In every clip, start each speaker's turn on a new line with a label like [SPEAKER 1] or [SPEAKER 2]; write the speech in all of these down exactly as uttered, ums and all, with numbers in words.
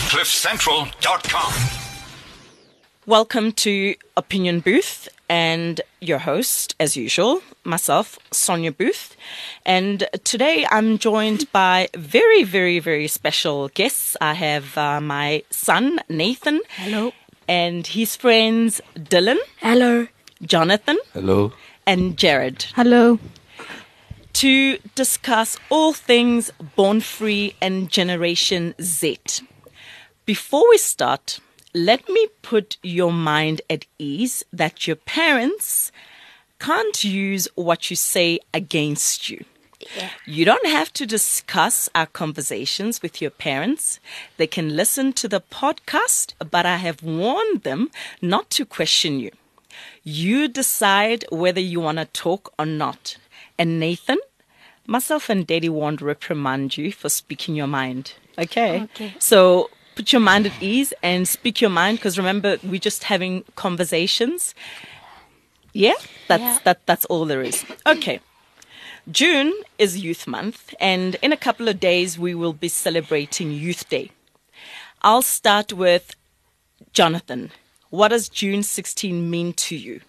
[SPEAKER 1] cliff central dot com.
[SPEAKER 2] Welcome to Opinion Booth, and your host, as usual, myself, Sonia Booth. And today I'm joined by very, very, very special guests. I have uh, my son, Nathan.
[SPEAKER 3] Hello.
[SPEAKER 2] And his friends, Dylan.
[SPEAKER 3] Hello.
[SPEAKER 2] Jonathan.
[SPEAKER 4] Hello.
[SPEAKER 2] And Jared.
[SPEAKER 3] Hello.
[SPEAKER 2] To discuss all things Born Free and Generation Z. Before we start, let me put your mind at ease that your parents can't use what you say against you.
[SPEAKER 3] Yeah.
[SPEAKER 2] You don't have to discuss our conversations with your parents. They can listen to the podcast, but I have warned them not to question you. You decide whether you want to talk or not. And Nathan, myself and Daddy won't reprimand you for speaking your mind. Okay?
[SPEAKER 3] Okay.
[SPEAKER 2] So put your mind at ease and speak your mind, because remember, we're just having conversations. Yeah? That's,
[SPEAKER 3] Yeah.
[SPEAKER 2] That, that's all there is. Okay. June is Youth Month, and in a couple of days, we will be celebrating Youth Day. I'll start with Jonathan. What does June sixteenth mean to you?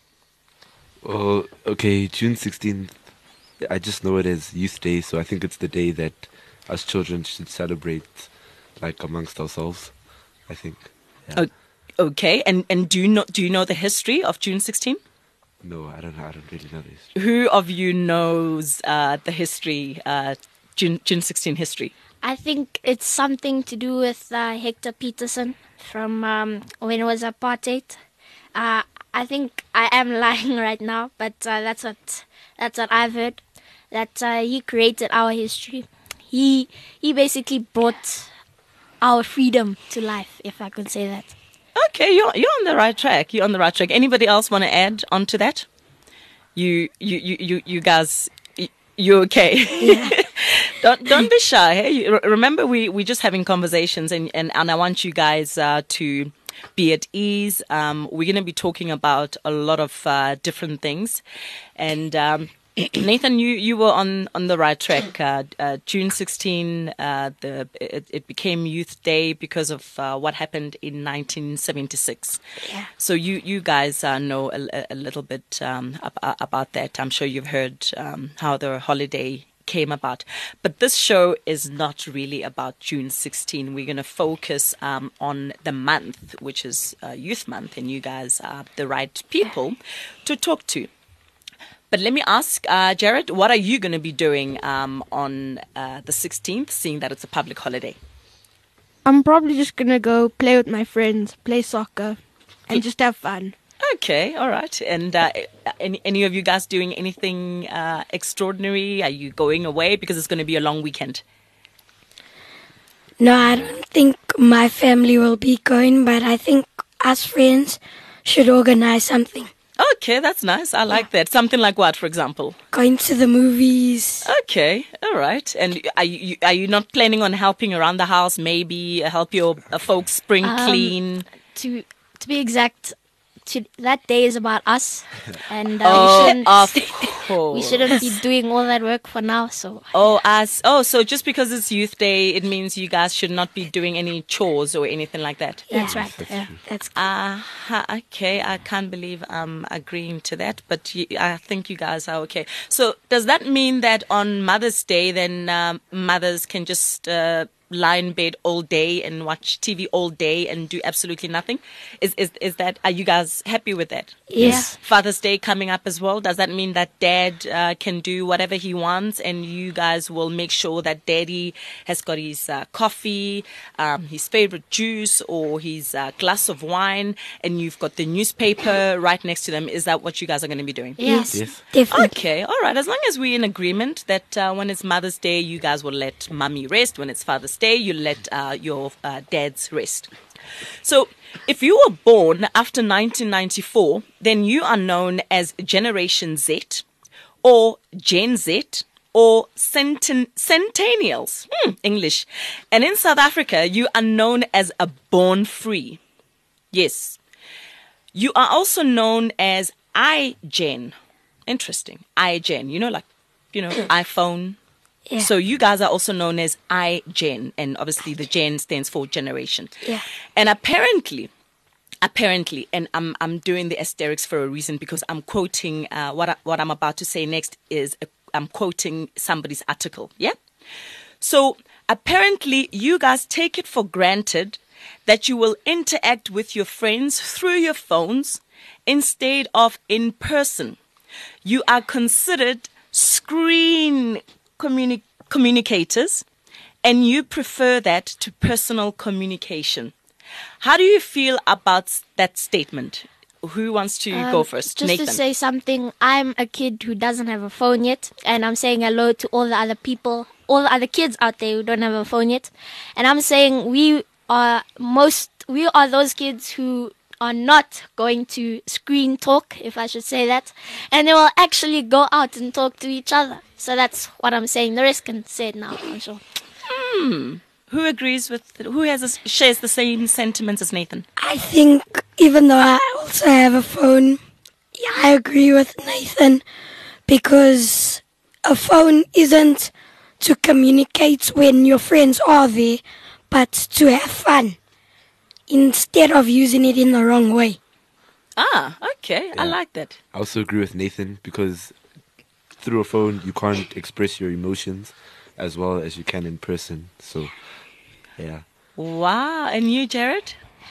[SPEAKER 4] Oh, okay, June sixteenth, I just know it as Youth Day, so I think it's the day that us children should celebrate, like, amongst ourselves, I think. Yeah.
[SPEAKER 2] O- Okay, and, and do you know do you know the history of June sixteenth?
[SPEAKER 4] No, I don't know, I don't really know this.
[SPEAKER 2] Who of you knows uh, the history, uh, June June sixteenth history?
[SPEAKER 3] I think it's something to do with uh, Hector Peterson from um, when it was apartheid. Uh, I think I am lying right now, but uh, that's what that's what I've heard. That uh, he created our history. He he basically brought our freedom to life, if I could say that.
[SPEAKER 2] Okay, you're you're on the right track. You're on the right track. Anybody else want to add on to that? You you you you, you guys, you, you okay?
[SPEAKER 3] Yeah.
[SPEAKER 2] don't don't be shy. Hey, You- re- remember we we just having conversations, and and, and I want you guys uh, to be at ease. Um, we're going to be talking about a lot of uh, different things, and. Um, Nathan, you, you were on, on the right track. Uh, uh, June sixteenth, uh, the it, it became Youth Day because of uh, what happened in nineteen seventy-six.
[SPEAKER 3] Yeah.
[SPEAKER 2] So you you guys uh, know a, a little bit um, ab- about that. I'm sure you've heard um, how the holiday came about. But this show is not really about June sixteenth. We're going to focus um, on the month, which is uh, Youth Month, and you guys are the right people to talk to. But let me ask, uh, Jared, what are you going to be doing um, on uh, the sixteenth, seeing that it's a public holiday?
[SPEAKER 5] I'm probably just going to go play with my friends, play soccer, and just have fun.
[SPEAKER 2] Okay, all right. And uh, any, any of you guys doing anything uh, extraordinary? Are you going away? Because it's going to be a long weekend.
[SPEAKER 6] No, I don't think my family will be going, but I think us friends should organize something.
[SPEAKER 2] Okay, that's nice. I like that. Something like what, for example?
[SPEAKER 6] Going to the movies.
[SPEAKER 2] Okay, all right. And are you are you not planning on helping around the house? Maybe help your uh, folks spring
[SPEAKER 3] Um,
[SPEAKER 2] clean?
[SPEAKER 3] To to be exact, to, that day is about us, and uh,
[SPEAKER 2] Oh,
[SPEAKER 3] we shouldn't
[SPEAKER 2] of
[SPEAKER 3] we
[SPEAKER 2] course.
[SPEAKER 3] shouldn't be doing all that work for now. So
[SPEAKER 2] Oh, as oh, so just because it's Youth Day, it means you guys should not be doing any chores or anything like that.
[SPEAKER 3] that's
[SPEAKER 6] Yeah.
[SPEAKER 3] right. Yeah.
[SPEAKER 6] That's
[SPEAKER 2] Uh, okay, I can't believe I'm agreeing to that, but you, I think you guys are okay. So does that mean that on Mother's Day, then um, mothers can just uh, lie in bed all day and watch T V all day and do absolutely nothing? Is is is that? Are you guys happy with that?
[SPEAKER 6] yes.
[SPEAKER 2] Father's Day coming up as well. Does that mean that Dad uh, can do whatever he wants, and you guys will make sure that Daddy has got his uh, coffee, um, his favorite juice, or his uh, glass of wine, and you've got the newspaper right next to them? Is that what you guys are going to be doing?
[SPEAKER 3] Yes.
[SPEAKER 4] Yes.
[SPEAKER 6] Definitely.
[SPEAKER 2] Okay, all right. As long as we're in agreement that uh, when it's Mother's Day, you guys will let Mummy rest. When it's Father's Day, you let uh, your uh, dads rest. So, if you were born after nineteen ninety-four, then you are known as Generation Z, or Gen Z, or centen- Centennials. Hmm, English. And in South Africa, you are known as a Born Free. Yes. You are also known as iGen. Interesting. iGen. You know, like, you know, iPhone.
[SPEAKER 3] Yeah.
[SPEAKER 2] So you guys are also known as iGen, and obviously the Gen stands for generation.
[SPEAKER 3] Yeah.
[SPEAKER 2] And apparently, apparently, and I'm I'm doing the asterisks for a reason, because I'm quoting uh, what I, what I'm about to say next is a, I'm quoting somebody's article. Yeah. So apparently, you guys take it for granted that you will interact with your friends through your phones instead of in person. You are considered screen communi- communicators, and you prefer that to personal communication. How do you feel about that statement? Who wants to
[SPEAKER 3] Um,
[SPEAKER 2] go first?
[SPEAKER 3] Just
[SPEAKER 2] Nathan.
[SPEAKER 3] to say something, I'm a kid who doesn't have a phone yet, and I'm saying hello to all the other people, all the other kids out there who don't have a phone yet. And I'm saying we are most, we are those kids who are not going to screen talk, if I should say that, and they will actually go out and talk to each other. So that's what I'm saying. The rest can say it now, I'm sure.
[SPEAKER 2] Who agrees with? Who has a, shares the same sentiments as Nathan?
[SPEAKER 6] I think even though I also have a phone, yeah, I agree with Nathan because a phone isn't to communicate when your friends are there, but to have fun instead of using it in the wrong way.
[SPEAKER 2] Ah, okay. I
[SPEAKER 4] Yeah.
[SPEAKER 2] like that.
[SPEAKER 4] I also agree with Nathan because through a phone you can't express your emotions as well as you can in person. So, yeah.
[SPEAKER 2] Wow. And you, Jared?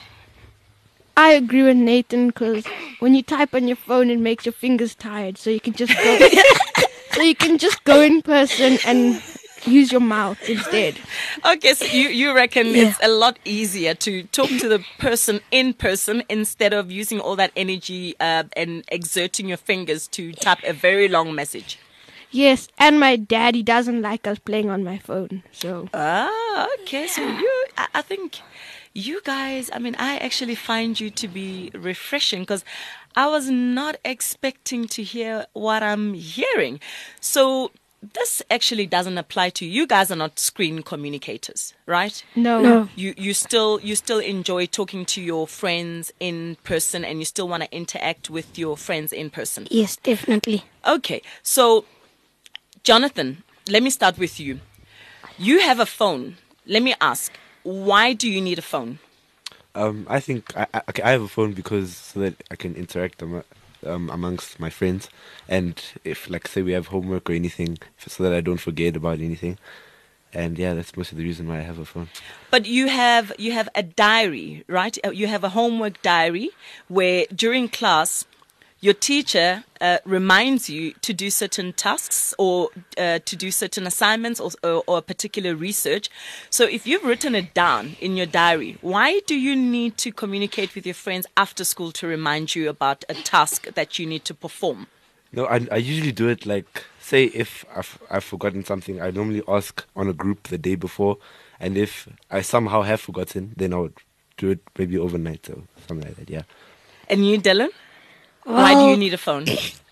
[SPEAKER 5] I agree with Nathan because when you type on your phone, it makes your fingers tired. So you can just go. so you can just go in person and use your mouth instead.
[SPEAKER 2] Okay, so you, you reckon
[SPEAKER 6] Yeah.
[SPEAKER 2] it's a lot easier to talk to the person in person instead of using all that energy uh, and exerting your fingers to type a very long message.
[SPEAKER 5] Yes, and my daddy doesn't like us playing on my phone. So
[SPEAKER 2] Ah, okay. So you, I, I think you guys, I mean, I actually find you to be refreshing because I was not expecting to hear what I'm hearing. So this actually doesn't apply to you. You guys are not screen communicators, right?
[SPEAKER 5] no.
[SPEAKER 6] No.
[SPEAKER 2] You you still you still enjoy talking to your friends in person, and you still want to interact with your friends in person.
[SPEAKER 6] Yes, definitely.
[SPEAKER 2] Okay, so Jonathan, let me start with you. You have a phone. Let me ask, why do you need a phone?
[SPEAKER 4] Um, I think I, I, okay, I have a phone because so that I can interact am- um, amongst my friends, and if like say we have homework or anything, so that I don't forget about anything. And yeah, that's mostly the reason why I have a phone.
[SPEAKER 2] But you have you have a diary, right? Uh, You have a homework diary where during class your teacher uh, reminds you to do certain tasks or uh, to do certain assignments or, or, or particular research. So if you've written it down in your diary, why do you need to communicate with your friends after school to remind you about a task that you need to perform?
[SPEAKER 4] No, I I usually do it like say if I've I've forgotten something, I normally ask on a group the day before, and if I somehow have forgotten, then I would do it maybe overnight or something like that. Yeah.
[SPEAKER 2] And you, Dylan? Why do you
[SPEAKER 6] Well,
[SPEAKER 2] need a phone?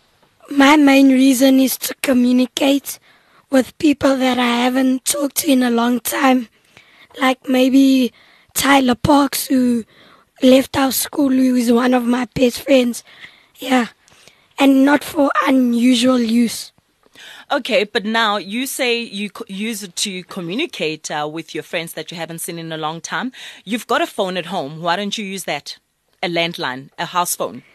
[SPEAKER 6] my main reason is to communicate with people that I haven't talked to in a long time. Like maybe Tyler Parks, who left our school, who is one of my best friends. Yeah. And not for unusual use.
[SPEAKER 2] Okay, but now you say you co- use it to communicate uh, with your friends that you haven't seen in a long time. You've got a phone at home. Why don't you use that? A landline, a house phone.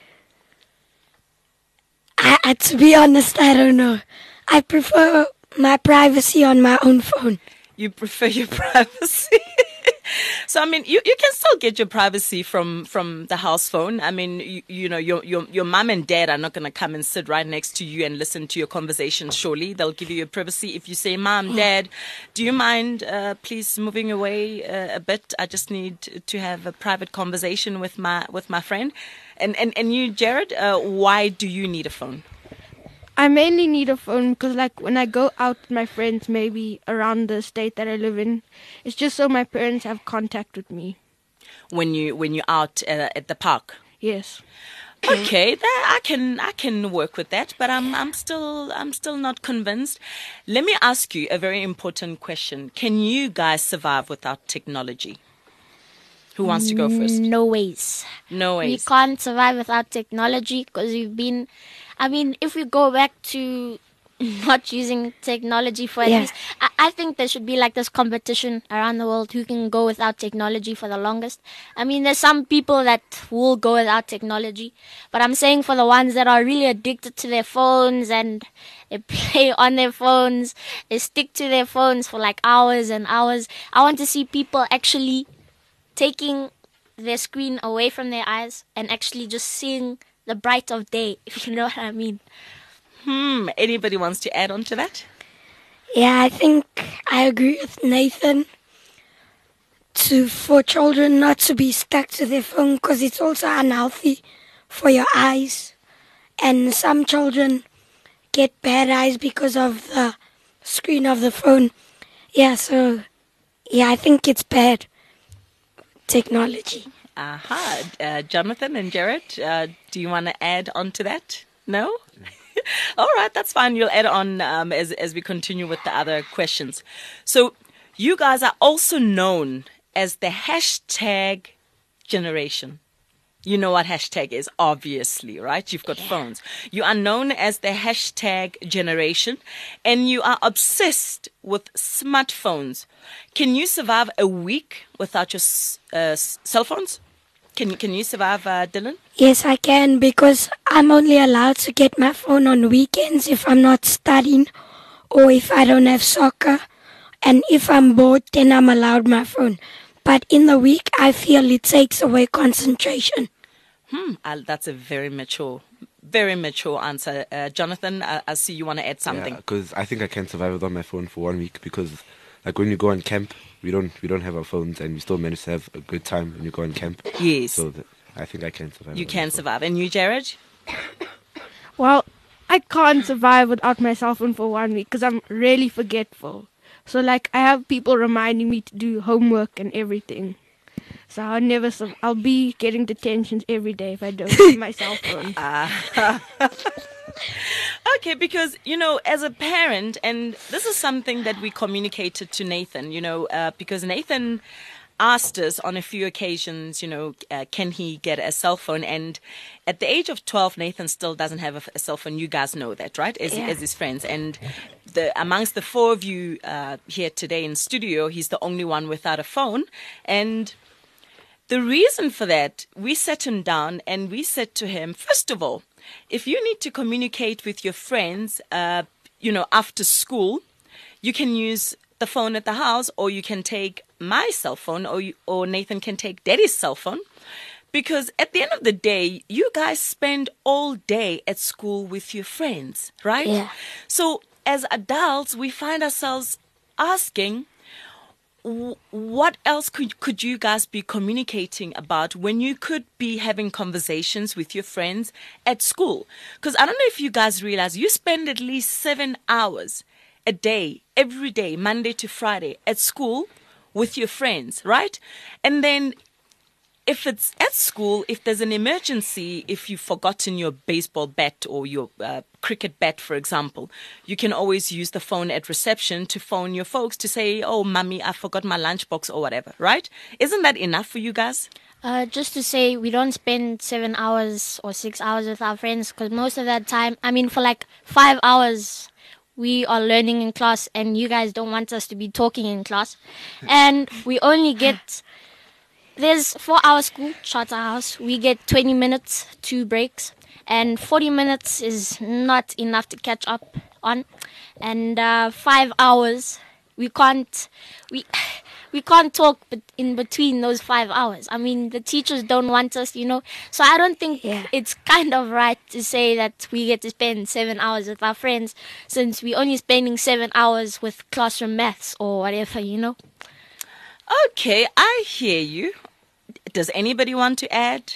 [SPEAKER 6] I, I, to be honest, I don't know. I prefer my privacy on my own phone.
[SPEAKER 2] You prefer your privacy. So I mean, you, you can still get your privacy from, from the house phone. I mean, you, you know, your your your mum and dad are not going to come and sit right next to you and listen to your conversations. Surely they'll give you your privacy if you say, "Mom, Dad, do you mind uh, please moving away uh, a bit? I just need to have a private conversation with my with my friend." And and and you, Jared, uh, why do you need a phone?
[SPEAKER 5] I mainly need a phone because, like, when I go out with my friends, maybe around the state that I live in, it's just so my parents have contact with me.
[SPEAKER 2] When you when you're out uh, at the park.
[SPEAKER 5] Yes.
[SPEAKER 2] Okay, that I can I can work with that, but I'm I'm still I'm still not convinced. Let me ask you a very important question. Can you guys survive without technology? Who wants to go first?
[SPEAKER 3] No ways.
[SPEAKER 2] No
[SPEAKER 3] We
[SPEAKER 2] ways.
[SPEAKER 3] can't survive without technology because we've been, I mean, if we go back to not using technology for at
[SPEAKER 6] Yeah.
[SPEAKER 3] least. I, I think there should be like this competition around the world who can go without technology for the longest. I mean, there's some people that will go without technology, but I'm saying for the ones that are really addicted to their phones and they play on their phones, they stick to their phones for like hours and hours. I want to see people actually taking their screen away from their eyes and actually just seeing the bright of day, if you know what I mean.
[SPEAKER 2] Hmm. Anybody wants to add on to that?
[SPEAKER 6] Yeah, I think I agree with Nathan. To for children not to be stuck to their phone because it's also unhealthy for your eyes, and some children get bad eyes because of the screen of the phone. Yeah, so yeah, I think it's bad technology.
[SPEAKER 2] Aha. Uh, Jonathan and Jared, uh, do you want to add on to that? No? All right, that's fine. You'll add on um, as, as we continue with the other questions. So you guys are also known as the hashtag generation. You know what hashtag is, obviously, right? You've got phones. You are known as the hashtag generation, and you are obsessed with smartphones. Can you survive a week without your s- uh, s- cell phones? Can, can you survive, uh, Dylan?
[SPEAKER 6] Yes, I can because I'm only allowed to get my phone on weekends if I'm not studying or if I don't have soccer. And if I'm bored, then I'm allowed my phone. But in the week, I feel it takes away concentration.
[SPEAKER 2] Hmm, uh, that's a very mature, very mature answer. Uh, Jonathan, uh, I see you want to add something.
[SPEAKER 4] Because I think I can survive without my phone for one week because, like, when you go on camp, we don't we don't have our phones and we still manage to have a good time when you go on camp.
[SPEAKER 2] Yes,
[SPEAKER 4] So th- I think I can survive.
[SPEAKER 2] you
[SPEAKER 4] without my
[SPEAKER 2] can
[SPEAKER 4] phone.
[SPEAKER 2] survive. And you, Jared?
[SPEAKER 5] Well, I can't survive without my cell phone for one week because I'm really forgetful. So, like, I have people reminding me to do homework and everything. So I'll never, sur- I'll be getting detentions every day if I don't use my cell phone.
[SPEAKER 2] Okay, because, you know, as a parent, and this is something that we communicated to Nathan, you know, uh, because Nathan asked us on a few occasions, you know, uh, can he get a cell phone? And at the age of twelve, Nathan still doesn't have a, f- a cell phone. You guys know that, right? As,
[SPEAKER 6] Yeah.
[SPEAKER 2] as his friends. And the amongst the four of you uh, here today in studio, he's the only one without a phone. And the reason for that, we sat him down and we said to him, first of all, if you need to communicate with your friends, uh, you know, after school, you can use the phone at the house, or you can take my cell phone, or you, or Nathan can take Daddy's cell phone. Because at the end of the day, you guys spend all day at school with your friends, right?
[SPEAKER 6] Yeah.
[SPEAKER 2] So as adults, we find ourselves asking, w- what else could could you guys be communicating about when you could be having conversations with your friends at school? Because I don't know if you guys realize you spend at least seven hours a day, every day, Monday to Friday, at school with your friends, right? And then if it's at school, if there's an emergency, if you've forgotten your baseball bat or your uh, cricket bat, for example, you can always use the phone at reception to phone your folks to say, oh, mommy, I forgot my lunchbox or whatever, right? Isn't that enough for you guys?
[SPEAKER 3] Uh, just to say, we don't spend seven hours or six hours with our friends because most of that time, I mean, for like five hours, we are learning in class and you guys don't want us to be talking in class. And we only get, there's four hour school, charter house. We get twenty minutes, two breaks. And forty minutes is not enough to catch up on. And uh, five hours, we can't, we... We can't talk bet- in between those five hours. I mean, the teachers don't want us, you know. So I don't think
[SPEAKER 6] Yeah.
[SPEAKER 3] it's kind of right to say that we get to spend seven hours with our friends since we're only spending seven hours with classroom maths or whatever, you know.
[SPEAKER 2] Okay, I hear you. Does anybody want to add?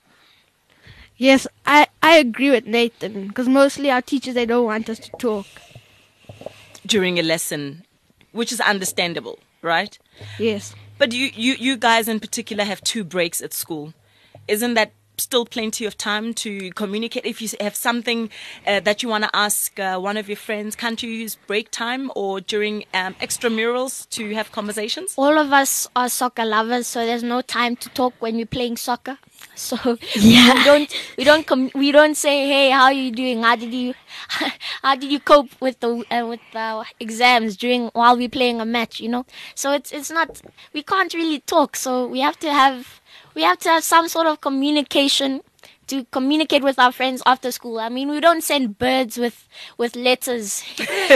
[SPEAKER 5] Yes, I, I agree with Nathan because mostly our teachers, they don't want us to talk.
[SPEAKER 2] During a lesson, which is understandable, right?
[SPEAKER 5] Yes.
[SPEAKER 2] But you, you, you guys in particular have two breaks at school. Isn't that still plenty of time to communicate? If you have something uh, that you want to ask uh, one of your friends, can't you use break time or during um, extramurals to have conversations?
[SPEAKER 3] All of us are soccer lovers, so there's no time to talk when we're playing soccer. So
[SPEAKER 6] Yeah.
[SPEAKER 3] we don't we don't com- we don't say, hey, how are you doing? How did you how did you cope with the uh, with the exams during while we're playing a match? You know, so it's it's not, we can't really talk. So we have to have we have to have some sort of communication to communicate with our friends after school. I mean, we don't send birds with with letters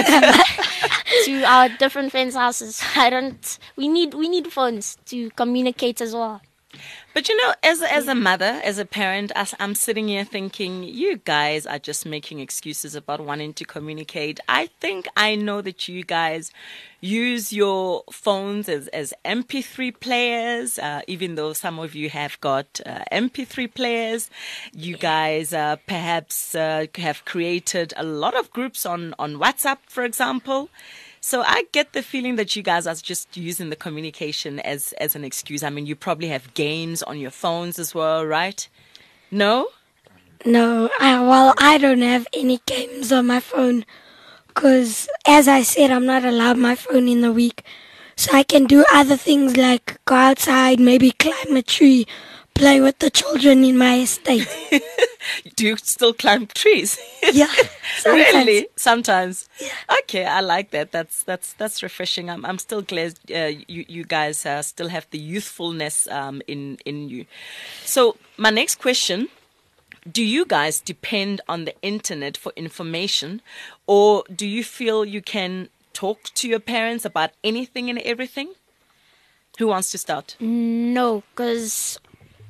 [SPEAKER 3] to our different friends' houses. I don't. We need we need phones to communicate as well.
[SPEAKER 2] But you know, as a, as a mother, as a parent, as I'm sitting here thinking, you guys are just making excuses about wanting to communicate. I think I know that you guys use your phones as, as M P three players, uh, even though some of you have got uh, M P three players. You guys uh, perhaps uh, have created a lot of groups on, on WhatsApp, for example. So I get the feeling that you guys are just using the communication as, as an excuse. I mean, you probably have games on your phones as well, right? No?
[SPEAKER 6] No, I, well, I don't have any games on my phone because, as I said, I'm not allowed my phone in the week. So I can do other things like go outside, maybe climb a tree, play with the children in my estate.
[SPEAKER 2] Do you still climb trees?
[SPEAKER 6] Yeah, sometimes.
[SPEAKER 2] Really? Sometimes. Okay, I like that. That's that's that's refreshing. I'm I'm still glad uh, you you guys uh, still have the youthfulness um, in in you. So my next question: do you guys depend on the internet for information, or do you feel you can talk to your parents about anything and everything? Who wants to start?
[SPEAKER 3] No, because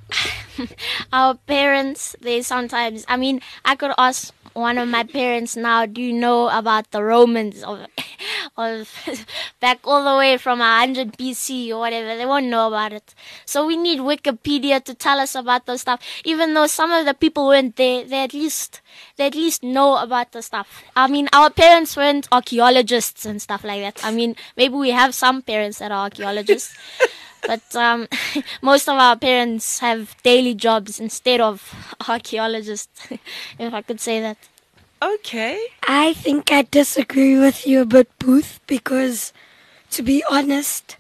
[SPEAKER 3] our parents, they sometimes, I mean, I could ask one of my parents now, do you know about the Romans of, of back all the way from one hundred B C or whatever? They won't know about it. So we need Wikipedia to tell us about those stuff. Even though some of the people weren't there, they at least they at least know about the stuff. I mean, our parents weren't archaeologists and stuff like that. I mean, maybe we have some parents that are archaeologists. But um, most of our parents have daily jobs instead of archaeologists, if I could say that.
[SPEAKER 2] Okay.
[SPEAKER 6] I think I disagree with you a bit, Booth, because to be honest,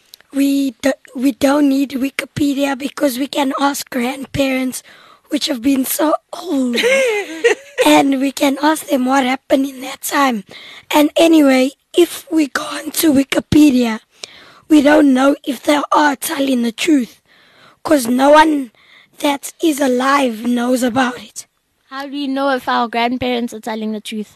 [SPEAKER 6] we do, we don't need Wikipedia because we can ask grandparents, which have been so old, and we can ask them what happened in that time. And anyway, if we go onto Wikipedia, we don't know if they are telling the truth, because no one that is alive knows about it.
[SPEAKER 3] How do you know if our grandparents are telling the truth?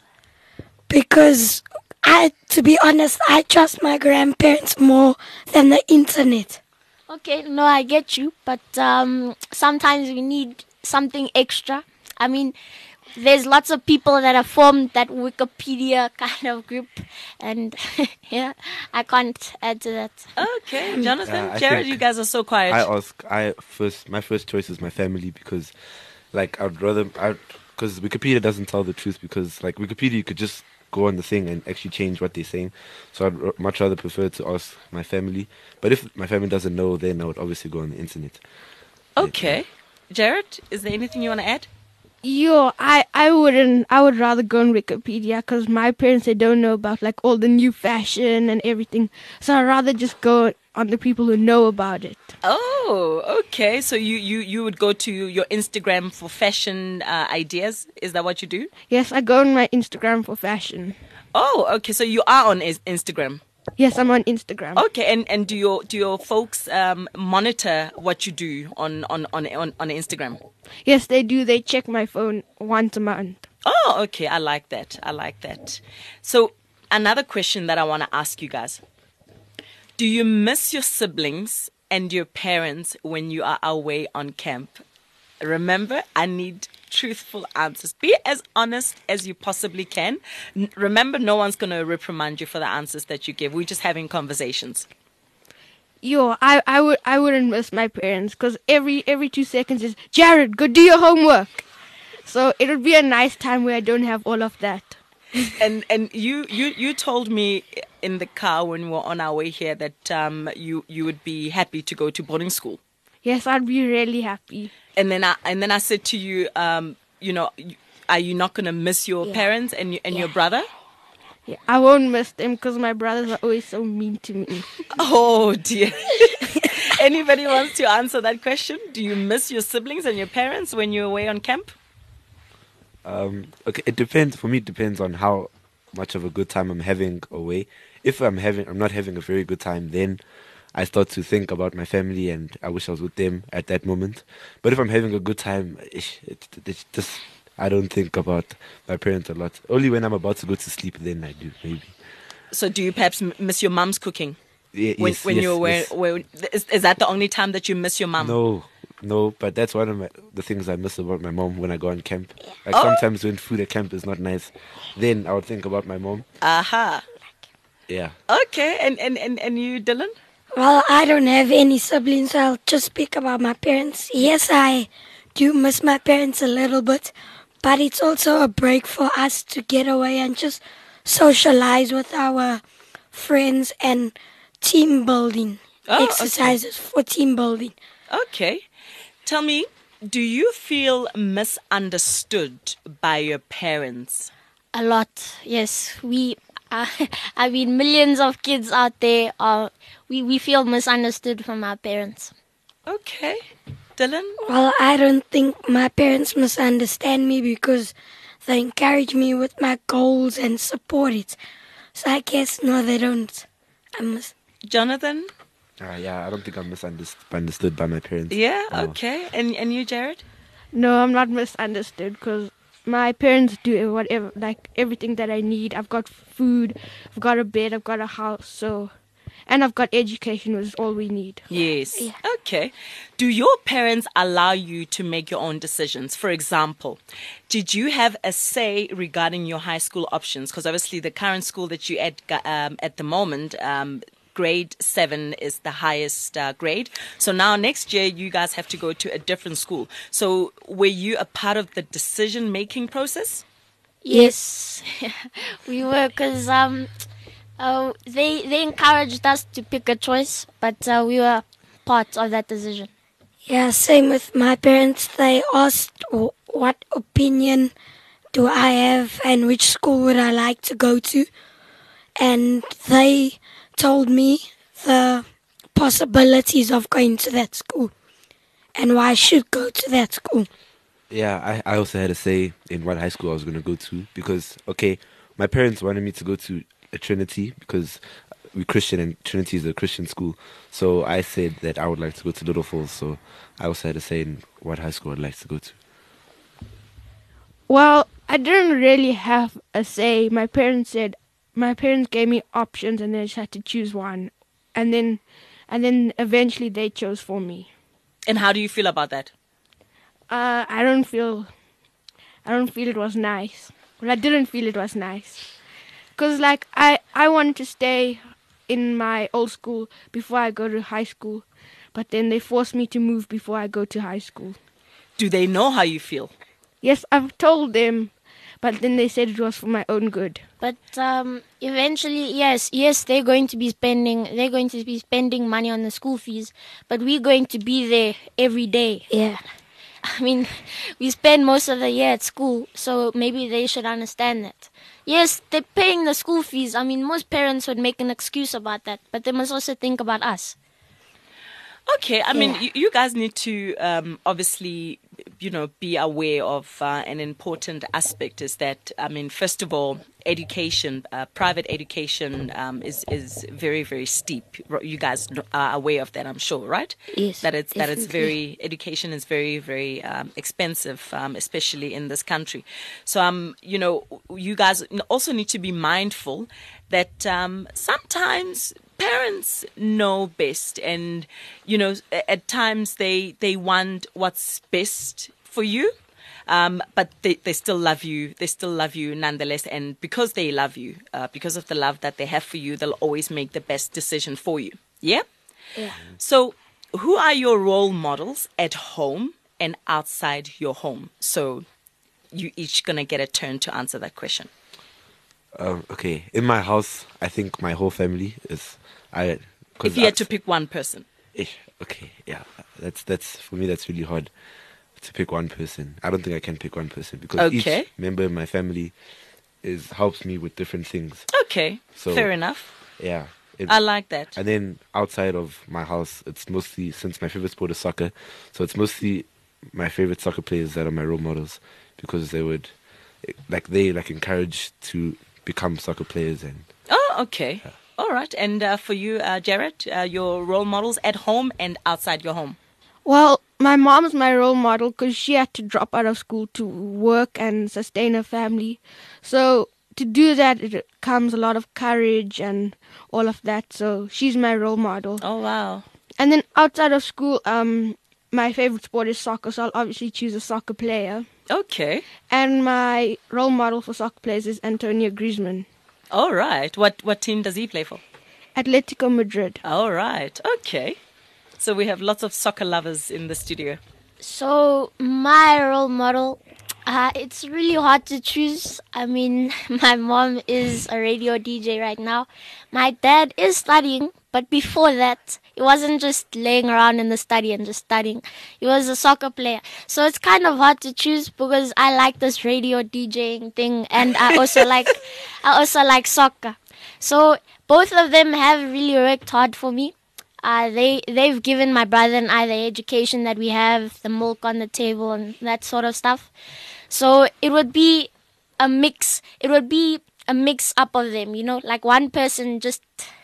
[SPEAKER 6] Because I, to be honest, I trust my grandparents more than the internet.
[SPEAKER 3] Okay, no, I get you, but um, sometimes we need something extra. I mean, there's lots of people that have formed that Wikipedia kind of group, and yeah, I can't add to that.
[SPEAKER 2] Okay, Jonathan,
[SPEAKER 4] Uh, I
[SPEAKER 2] Jared,
[SPEAKER 4] think
[SPEAKER 2] you guys are so quiet.
[SPEAKER 4] I ask. I first. My first choice is my family because, like, I'd rather. I because Wikipedia doesn't tell the truth because, like, Wikipedia you could just go on the thing and actually change what they're saying. So I'd r- much rather prefer to ask my family. But if my family doesn't know, then I would obviously go on the internet.
[SPEAKER 2] Okay. Jared, is there anything you want to add?
[SPEAKER 5] Yo, I, I wouldn't, I would rather go on Wikipedia because my parents, they don't know about like all the new fashion and everything. So I'd rather just go on the people who know about it.
[SPEAKER 2] Oh, okay. So you, you, you would go to your Instagram for fashion uh, ideas? Is that what you do?
[SPEAKER 5] Yes, I go on my Instagram for fashion.
[SPEAKER 2] Oh, okay. So you are on is- Instagram.
[SPEAKER 5] Yes, I'm on Instagram.
[SPEAKER 2] Okay, and, and do your do your folks um, monitor what you do on, on, on, on, on Instagram?
[SPEAKER 5] Yes, they do. They check my phone once a month.
[SPEAKER 2] Oh, okay. I like that. I like that. So another question that I want to ask you guys. Do you miss your siblings and your parents when you are away on camp? Remember, I need truthful answers. Be as honest as you possibly can. N- remember, no one's going to reprimand you for the answers that you give. We're just having conversations.
[SPEAKER 5] Yo, I, I would I wouldn't miss my parents because every every two seconds is Jared, go do your homework. So it would be a nice time where I don't have all of that.
[SPEAKER 2] And and you, you, you told me in the car when we were on our way here that um you, you would be happy to go to boarding school.
[SPEAKER 5] Yes, I'd be really happy.
[SPEAKER 2] And then I and then I said to you, um, you know, you- are you not going to miss your
[SPEAKER 3] Yeah.
[SPEAKER 2] parents and you, and your
[SPEAKER 3] Yeah.
[SPEAKER 2] brother?
[SPEAKER 5] Yeah, I won't miss them because my brothers are always so mean to me.
[SPEAKER 2] Oh dear. Anybody wants to answer that question? Do you miss your siblings and your parents when you're away on camp?
[SPEAKER 4] Um, okay, it depends. For me, it depends on how much of a good time I'm having away. If I'm having, I'm not having a very good time, then I start to think about my family and I wish I was with them at that moment. But if I'm having a good time, ish, it, it's just I don't think about my parents a lot. Only when I'm about to go to sleep, then I do maybe.
[SPEAKER 2] So do you perhaps m- miss your mom's cooking?
[SPEAKER 4] Yeah,
[SPEAKER 2] When,
[SPEAKER 4] yes,
[SPEAKER 2] when
[SPEAKER 4] yes,
[SPEAKER 2] you're away,
[SPEAKER 4] yes.
[SPEAKER 2] away is, is that the only time that you miss your mom?
[SPEAKER 4] No, no, but that's one of my, the things I miss about my mom when I go on camp. Like
[SPEAKER 2] Oh.
[SPEAKER 4] sometimes when food at camp is not nice, then I would think about my mom.
[SPEAKER 2] Aha.
[SPEAKER 4] Yeah.
[SPEAKER 2] Okay. And, and, and, and you, Dylan?
[SPEAKER 6] Well, I don't have any siblings, so I'll just speak about my parents. Yes, I do miss my parents a little bit, but it's also a break for us to get away and just socialize with our friends and team building
[SPEAKER 2] Oh, okay.
[SPEAKER 6] exercises for team building.
[SPEAKER 2] Okay. Tell me, do you feel misunderstood by your parents?
[SPEAKER 3] A lot, yes. We, uh, I mean, millions of kids out there are. We, we feel misunderstood from our parents.
[SPEAKER 2] Okay. Dylan?
[SPEAKER 6] Well, I don't think my parents misunderstand me because they encourage me with my goals and support it. So I guess, no, they don't. I must.
[SPEAKER 2] Jonathan?
[SPEAKER 4] Uh, yeah, I don't think I'm misunderstood by my parents.
[SPEAKER 2] Yeah,
[SPEAKER 4] No.
[SPEAKER 2] okay. And and you, Jared?
[SPEAKER 5] No, I'm not misunderstood because my parents do whatever, like everything that I need. I've got food, I've got a bed, I've got a house, so, and I've got education, which is all we need.
[SPEAKER 2] Yes.
[SPEAKER 3] Yeah.
[SPEAKER 2] Okay. Do your parents allow you to make your own decisions? For example, did you have a say regarding your high school options? Because obviously the current school that you at um, at the moment, um, grade seven is the highest uh, grade. So now next year you guys have to go to a different school. So were you a part of the decision making process?
[SPEAKER 3] Yes, we were, because um, uh, they they encouraged us to pick a choice, but uh, we were part of that decision.
[SPEAKER 6] Yeah, same with my parents. They asked w- what opinion do I have and which school would I like to go to. And they told me the possibilities of going to that school and why I should go to that school.
[SPEAKER 4] Yeah, I, I also had a say in what high school I was going to go to because, okay, my parents wanted me to go to a Trinity because we're Christian and Trinity is a Christian school. So I said that I would like to go to Little Falls. So I also had a say in what high school I'd like to go to.
[SPEAKER 5] Well, I didn't really have a say. My parents said, my parents gave me options and then I just had to choose one. And then, and then eventually they chose for me.
[SPEAKER 2] And how do you feel about that?
[SPEAKER 5] Uh, I don't feel, I don't feel it was nice. Well, I didn't feel it was nice. Cause like I, I wanted to stay in my old school before I go to high school, but then they forced me to move before I go to high school.
[SPEAKER 2] Do they know how you feel?
[SPEAKER 5] Yes, I've told them, but then they said it was for my own good.
[SPEAKER 3] But um, eventually, yes, yes, they're going to be spending, they're going to be spending money on the school fees, but we're going to be there every day.
[SPEAKER 6] Yeah.
[SPEAKER 3] I mean, we spend most of the year at school, so maybe they should understand that. Yes, they're paying the school fees. I mean, most parents would make an excuse about that, but they must also think about us.
[SPEAKER 2] Okay, I mean,
[SPEAKER 6] Yeah.
[SPEAKER 2] you, you guys need to um, obviously, you know, be aware of uh, an important aspect is that, I mean, first of all, education, uh, private education um, is is very very steep. You guys are aware of that, I'm sure, right?
[SPEAKER 6] Yes,
[SPEAKER 2] That it's that it's
[SPEAKER 6] definitely.
[SPEAKER 2] very education is very very um, expensive, um, especially in this country. So um, you know, you guys also need to be mindful that um, sometimes parents know best, and you know, at times they they want what's best for you. Um, but they, they still love you. They still love you nonetheless. And because they love you, uh, because of the love that they have for you, they'll always make the best decision for you. Yeah?
[SPEAKER 6] Yeah.
[SPEAKER 2] So who are your role models at home and outside your home? So you each going to get a turn to answer that question.
[SPEAKER 4] Um, okay, in my house, I think my whole family is. I. 'cause
[SPEAKER 2] If you had to
[SPEAKER 4] outs-
[SPEAKER 2] pick one person.
[SPEAKER 4] Eh, okay, yeah, that's that's for me. That's really hard to pick one person. I don't think I can pick one person because
[SPEAKER 2] Okay.
[SPEAKER 4] each member in my family is helps me with different things.
[SPEAKER 2] Okay,
[SPEAKER 4] So-
[SPEAKER 2] fair enough.
[SPEAKER 4] Yeah. It-
[SPEAKER 2] I like that.
[SPEAKER 4] And then outside of my house, it's mostly, since my favorite sport is soccer, so it's mostly my favorite soccer players that are my role models because they would, like, they like encourage to become soccer players. And
[SPEAKER 2] Oh, okay. All right. And uh, for you, uh, Jared, uh, your role models at home and outside your home.
[SPEAKER 5] Well, my mom's my role model because she had to drop out of school to work and sustain her family. So to do that, it comes a lot of courage and all of that. So she's my role model.
[SPEAKER 2] Oh, wow.
[SPEAKER 5] And then outside of school, um, my favorite sport is soccer, so I'll obviously choose a soccer player.
[SPEAKER 2] Okay.
[SPEAKER 5] And my role model for soccer players is Antonio Griezmann,
[SPEAKER 2] All right. What what team does he play for?
[SPEAKER 5] Atletico Madrid.
[SPEAKER 2] All right. Okay. So we have lots of soccer lovers in the studio.
[SPEAKER 3] So my role model, uh, it's really hard to choose. I mean, my mom is a radio D J right now. My dad is studying, but before that, he wasn't just laying around in the study and just studying. He was a soccer player. So it's kind of hard to choose because I like this radio DJing thing, and I also like, I also like soccer. So both of them have really worked hard for me. Uh, they they've given my brother and I the education that we have, the milk on the table and that sort of stuff. So it would be a mix. It would be a mix up of them, you know, like one person just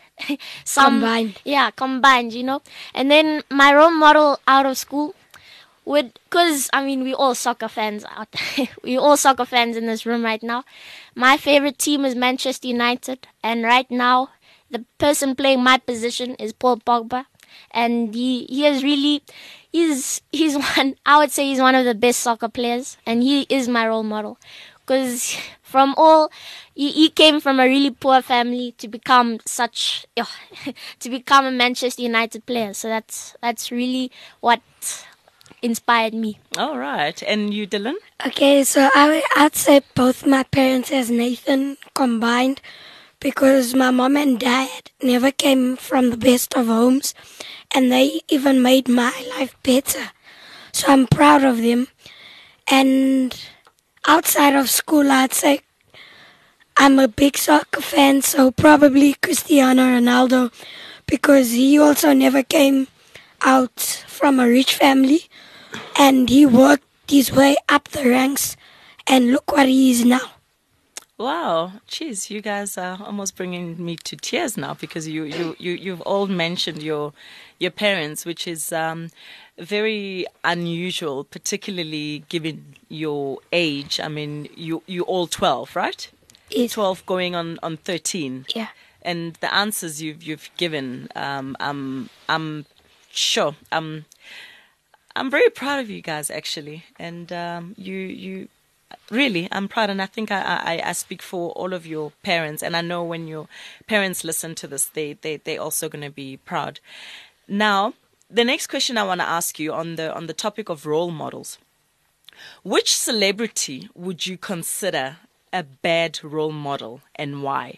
[SPEAKER 3] some
[SPEAKER 6] Combined.
[SPEAKER 3] yeah, combined, you know. And then my role model out of school would, cause I mean we all soccer fans out there. We all soccer fans in this room right now. My favorite team is Manchester United, and right now the person playing my position is Paul Pogba, and he he is really he's he's one I would say he's one of the best soccer players, and he is my role model because from all he, he came from a really poor family to become such to become a Manchester United player. So that's that's really what inspired me.
[SPEAKER 2] All right. And you, Dylan?
[SPEAKER 6] Okay, so I would, I'd say both my parents as Nathan combined because my mom and dad never came from the best of homes and they even made my life better. So I'm proud of them. And outside of school, I'd say I'm a big soccer fan, so probably Cristiano Ronaldo because he also never came out from a rich family and he worked his way up the ranks and look what he is now.
[SPEAKER 2] Wow, geez, you guys are almost bringing me to tears now because you you you you've all mentioned your your parents, which is um, very unusual, particularly given your age. I mean, you you all twelve, right?
[SPEAKER 6] Yes.
[SPEAKER 2] Twelve going on on thirteen.
[SPEAKER 6] Yeah.
[SPEAKER 2] And the answers you've you've given, um, I'm I'm sure I'm I'm very proud of you guys actually, and um, you you. Really, I'm proud, and I think I, I, I speak for all of your parents, and I know when your parents listen to this, they they they're also going to be proud. Now, the next question I want to ask you on the on the topic of role models: which celebrity would you consider a bad role model, and why?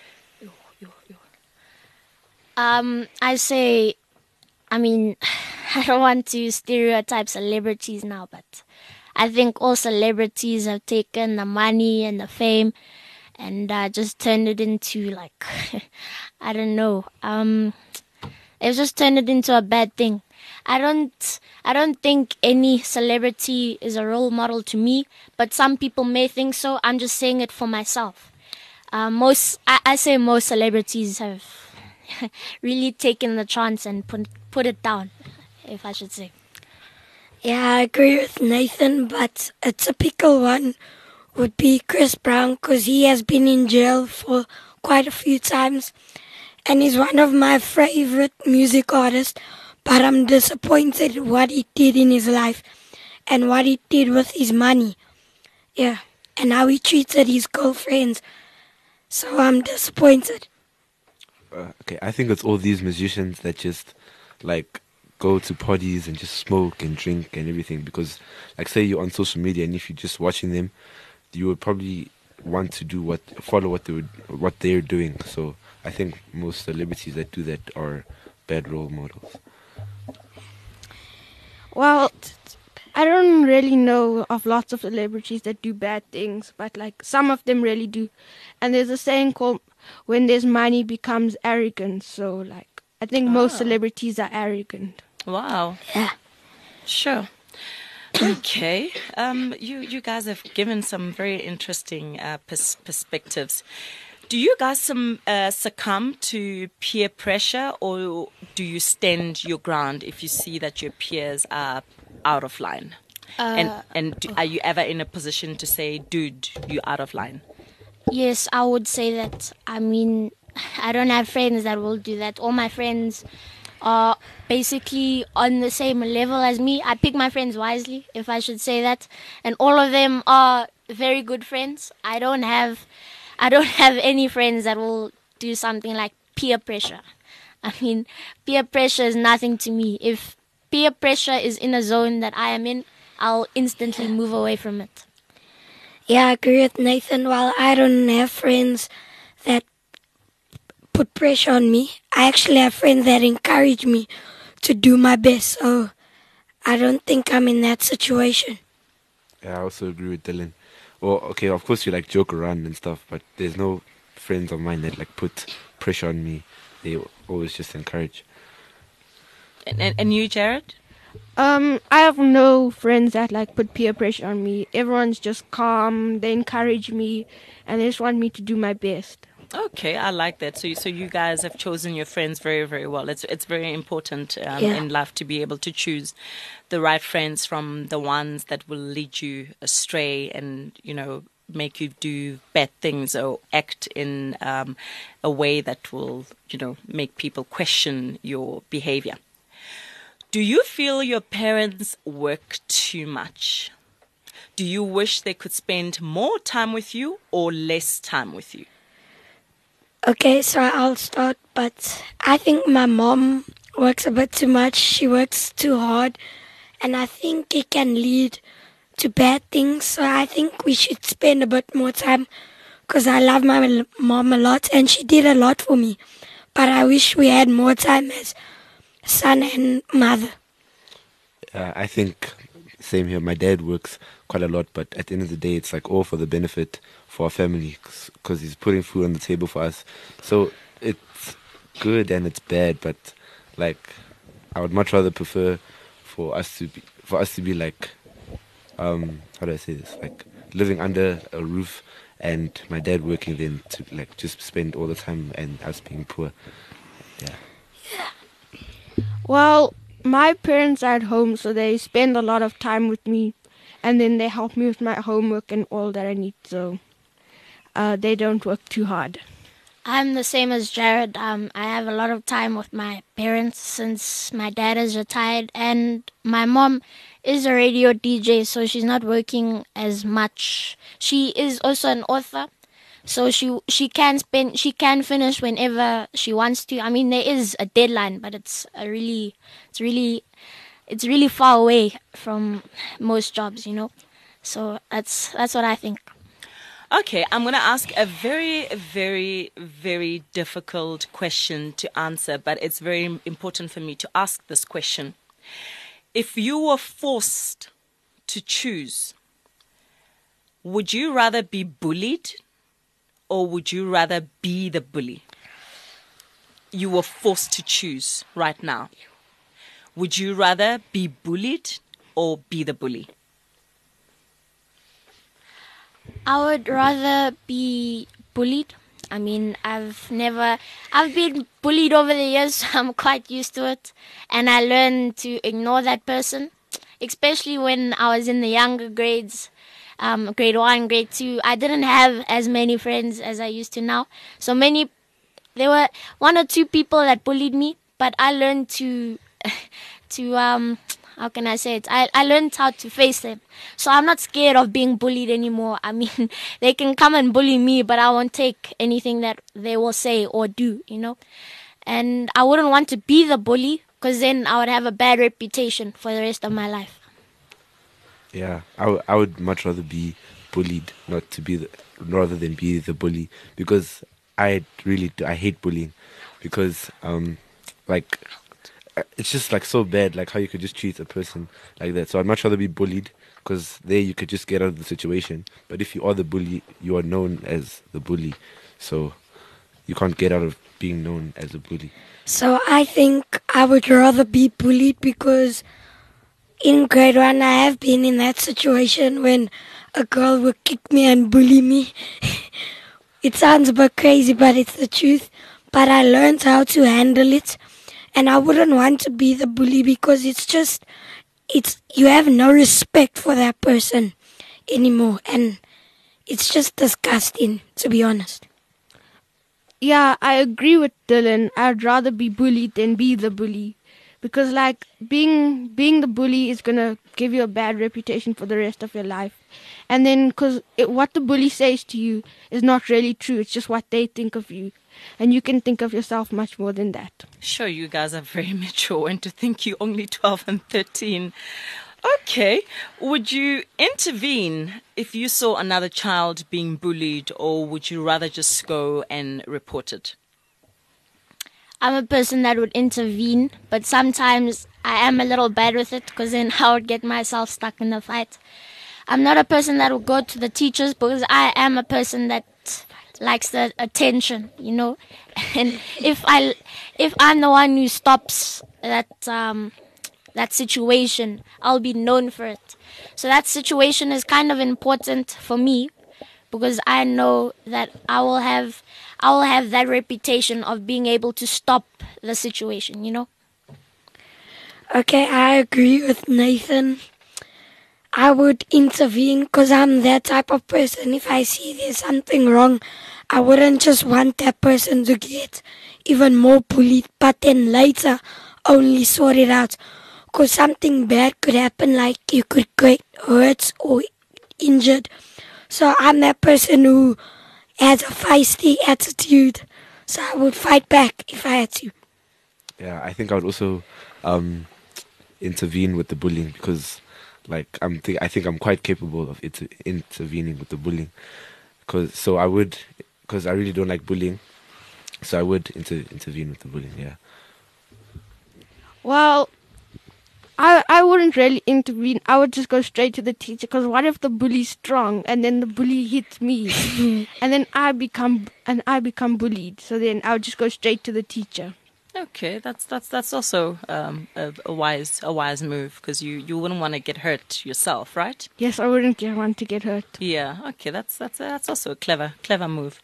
[SPEAKER 3] Um, I say, I mean, I don't want to stereotype celebrities now, but I think all celebrities have taken the money and the fame and uh, just turned it into like, I don't know, um, they've just turned it into a bad thing. I don't, I don't think any celebrity is a role model to me, but some people may think so. I'm just saying it for myself. Uh, most, I, I say most celebrities have really taken the chance and put put it down, if I should say.
[SPEAKER 6] Yeah, I agree with Nathan, but a typical one would be Chris Brown because he has been in jail for quite a few times and he's one of my favorite music artists, but I'm disappointed what he did in his life and what he did with his money. Yeah, and how he treated his girlfriends. So I'm disappointed.
[SPEAKER 4] Uh, okay, I think it's all these musicians that just like go to parties and just smoke and drink and everything because, like, say you're on social media and if you're just watching them, you would probably want to do what follow what they would what they're doing. So I think most celebrities that do that are bad role models.
[SPEAKER 5] Well, t- t- I don't really know of lots of celebrities that do bad things, but like some of them really do. And there's a saying called when there's money becomes arrogance. So like I think most celebrities are arrogant.
[SPEAKER 2] Wow.
[SPEAKER 6] Yeah.
[SPEAKER 2] Sure. Okay. Um, you, you guys have given some very interesting uh, pers- perspectives. Do you guys some, uh, succumb to peer pressure, or do you stand your ground if you see that your peers are out of line? and and do, are you ever in a position to say, dude, you're out of line?
[SPEAKER 3] Yes, I would say that. I mean, I don't have friends that will do that. All my friends are basically on the same level as me. I pick my friends wisely, if I should say that. And all of them are very good friends. I don't have I don't have any friends that will do something like peer pressure. I mean, peer pressure is nothing to me. If peer pressure is in a zone that I am in, I'll instantly move away from it.
[SPEAKER 6] Yeah, I agree with Nathan. While I don't have friends that put pressure on me, I actually have friends that encourage me to do my best. So I don't think I'm in that situation.
[SPEAKER 4] Yeah, I also agree with Dylan. Well, okay, of course you like joke around and stuff, but there's no friends of mine that like put pressure on me. They always just encourage.
[SPEAKER 2] And, and, and you, Jared?
[SPEAKER 5] Um, I have no friends that like put peer pressure on me. Everyone's just calm. They encourage me, and they just want me to do my best.
[SPEAKER 2] Okay, I like that. So, you, so you guys have chosen your friends very, very well. It's it's very important um,
[SPEAKER 6] Yeah.
[SPEAKER 2] in life to be able to choose the right friends from the ones that will lead you astray and, you know, make you do bad things or act in um, a way that will, you know, make people question your behavior. Do you feel your parents work too much? Do you wish they could spend more time with you or less time with you?
[SPEAKER 6] Okay, so I'll start, but I think my mom works a bit too much. She works too hard, and I think it can lead to bad things. So I think we should spend a bit more time because I love my l- mom a lot, and she did a lot for me. But I wish we had more time as son and mother.
[SPEAKER 4] Uh, I think same here. My dad works quite a lot, but at the end of the day, it's like all for the benefit for our family because he's putting food on the table for us. So it's good and it's bad, but like I would much rather prefer for us to be for us to be like um how do I say this, like living under a roof and my dad working, than to like just spend all the time and us being poor. Yeah.
[SPEAKER 5] Well, my parents are at home, so they spend a lot of time with me, and then they help me with my homework and all that I need. So uh, they don't work too hard.
[SPEAKER 3] I'm the same as Jared. Um, I have a lot of time with my parents since my dad is retired, and my mom is a radio D J, so she's not working as much. She is also an author, so she she can spend she can finish whenever she wants to. I mean, there is a deadline, but it's a really it's really it's really far away from most jobs, you know. So that's that's what I think.
[SPEAKER 2] Okay, I'm going to ask a very, very, very difficult question to answer, but it's very important for me to ask this question. If you were forced to choose, would you rather be bullied or would you rather be the bully? You were forced to choose right now. Would you rather be bullied or be the bully?
[SPEAKER 3] I would rather be bullied. I mean, I've never, I've been bullied over the years, so I'm quite used to it. And I learned to ignore that person, especially when I was in the younger grades, um, grade one, grade two. I didn't have as many friends as I used to now. So many, there were one or two people that bullied me, but I learned to, to, um, how can I say it? I, I learned how to face them. So I'm not scared of being bullied anymore. I mean, they can come and bully me, but I won't take anything that they will say or do, you know. And I wouldn't want to be the bully because then I would have a bad reputation for the rest of my life.
[SPEAKER 4] Yeah, I, w- I would much rather be bullied, not to be the, rather than be the bully, because I really do, I hate bullying, because um like uh, it's just like so bad, like how you could just treat a person like that. So I'd much rather be bullied, because there you could just get out of the situation. But if you are the bully, you are known as the bully. So you can't get out of being known as a bully.
[SPEAKER 6] So I think I would rather be bullied, because in grade one I have been in that situation when a girl would kick me and bully me. It sounds a bit crazy, but it's the truth. But I learned how to handle it, and I wouldn't want to be the bully, because it's just, it's you have no respect for that person anymore, and it's just disgusting, to be honest.
[SPEAKER 5] Yeah, I agree with Dylan. I'd rather be bullied than be the bully. Because, like, being being the bully is going to give you a bad reputation for the rest of your life. And then, because what the bully says to you is not really true. It's just what they think of you. And you can think of yourself much more than that.
[SPEAKER 2] Sure, you guys are very mature, and to think you're only twelve and thirteen. Okay. Would you intervene if you saw another child being bullied, or would you rather just go and report it?
[SPEAKER 3] I'm a person that would intervene, but sometimes I am a little bad with it because then I would get myself stuck in the fight. I'm not a person that will go to the teachers because I am a person that likes the attention, you know. And if I, if I'm the one who stops that um, that situation, I'll be known for it. So that situation is kind of important for me, because I know that I will have I will have that reputation of being able to stop the situation, you know?
[SPEAKER 6] Okay, I agree with Nathan. I would intervene because I'm that type of person. If I see there's something wrong, I wouldn't just want that person to get even more bullied, but then later only sort it out. Because something bad could happen, like you could get hurt or injured. So I'm that person who has a feisty attitude. So I would fight back if I had to.
[SPEAKER 4] Yeah, I think I would also um, intervene with the bullying, because, like, I'm th- I think I'm quite capable of inter- intervening with the bullying. Cause so I would, because I really don't like bullying. So I would inter- intervene with the bullying. Yeah.
[SPEAKER 5] Well, I I wouldn't really intervene. I would just go straight to the teacher, because what if the bully's strong and then the bully hits me, and then I become and I become bullied? So then I would just go straight to the teacher.
[SPEAKER 2] Okay, that's that's that's also um, a, a wise a wise move, because you, you wouldn't want to get hurt yourself, right?
[SPEAKER 5] Yes, I wouldn't get want to get hurt.
[SPEAKER 2] Yeah. Okay, that's that's that's also a clever clever move.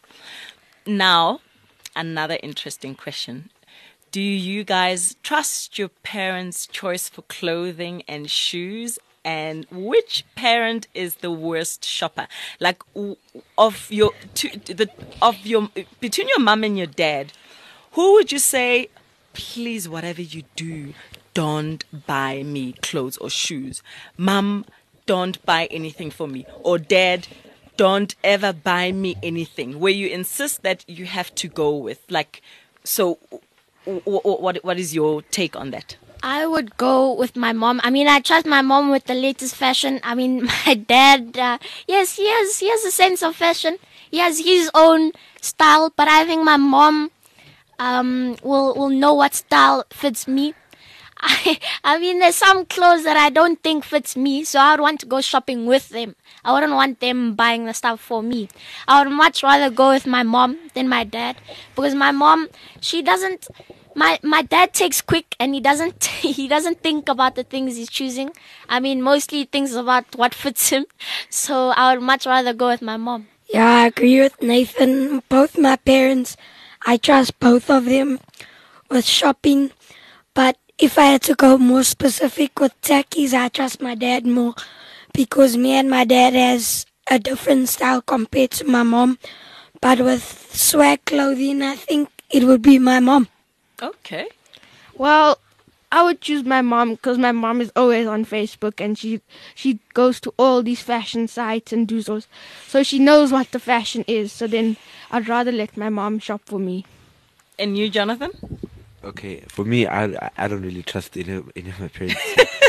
[SPEAKER 2] Now, another interesting question. Do you guys trust your parents' choice for clothing and shoes? And which parent is the worst shopper? Like, of your two, the of your between your mom and your dad, who would you say, please, whatever you do, don't buy me clothes or shoes? Mom, don't buy anything for me. Or dad, don't ever buy me anything. Where you insist that you have to go with, like, so. What, what what is your take on that?
[SPEAKER 3] I would go with my mom. I mean, I trust my mom with the latest fashion. I mean, my dad, uh, yes, he has, he has a sense of fashion. He has his own style, but I think my mom um, will will know what style fits me. I, I mean, there's some clothes that I don't think fits me, so I would want to go shopping with them. I wouldn't want them buying the stuff for me. I would much rather go with my mom than my dad, because my mom, she doesn't. My my dad takes quick, and he doesn't he doesn't think about the things he's choosing. I mean, mostly he thinks about what fits him. So I would much rather go with my mom.
[SPEAKER 6] Yeah, I agree with Nathan. Both my parents, I trust both of them with shopping. But if I had to go more specific with tackies, I trust my dad more, because me and my dad has a different style compared to my mom. But with swag clothing, I think it would be my mom.
[SPEAKER 2] Okay.
[SPEAKER 5] Well, I would choose my mom, because my mom is always on Facebook, and she she goes to all these fashion sites and does those, so she knows what the fashion is. So then I'd rather let my mom shop for me.
[SPEAKER 2] And you, Jonathan?
[SPEAKER 4] Okay, for me, I I- I don't really trust any of, any of my parents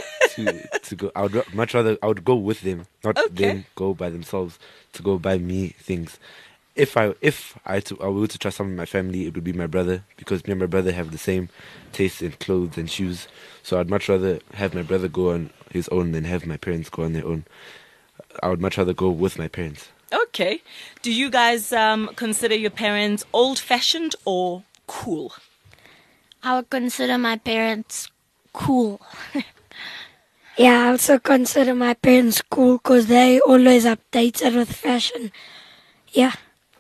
[SPEAKER 4] to to go. I would ra- much rather I would go with them, not
[SPEAKER 2] Okay.
[SPEAKER 4] them go by themselves to go buy me things. if I if I to I were to trust someone in my family, it would be my brother, because me and my brother have the same taste in clothes and shoes. So I'd much rather have my brother go on his own than have my parents go on their own. I would much rather go with my parents.
[SPEAKER 2] Okay. Do you guys um, consider your parents old-fashioned or cool?
[SPEAKER 3] I would consider my parents cool.
[SPEAKER 6] Yeah, I also consider my parents cool because they always updated with fashion. Yeah.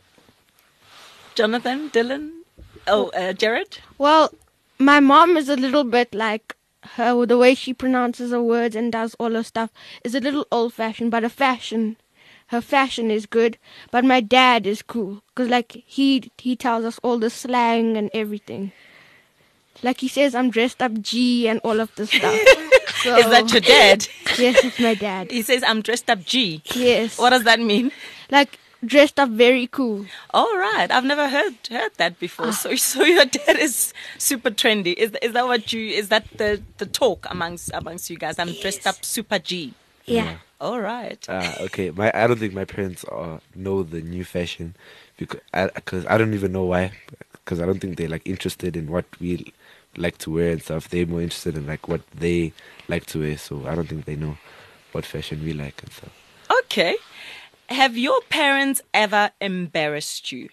[SPEAKER 2] Jonathan, Dylan, oh, uh, Jared?
[SPEAKER 5] Well, my mom is a little bit like her, the way she pronounces her words and does all her stuff is a little old-fashioned, but her fashion, her fashion is good. But my dad is cool because, like, he he tells us all the slang and everything. Like he says, I'm dressed up G and all of this stuff. So,
[SPEAKER 2] Is that your dad?
[SPEAKER 5] yes, it's my dad.
[SPEAKER 2] He says, I'm dressed up G.
[SPEAKER 5] Yes,
[SPEAKER 2] What does that mean?
[SPEAKER 5] like dressed up very cool.
[SPEAKER 2] All right, I've never heard heard that before. So, so your dad is super trendy. Is is that what you? Is that the, the talk amongst amongst you guys? I'm dressed up super G.
[SPEAKER 6] Yeah.
[SPEAKER 2] All right.
[SPEAKER 4] Ah, okay. My I don't think my parents uh, know the new fashion, because I, cause I don't even know why. Because I don't think they're like interested in what we like to wear and stuff. They're more interested in like what they like to wear. So I don't think they know what fashion we like and stuff.
[SPEAKER 2] Okay. Have your parents ever embarrassed you?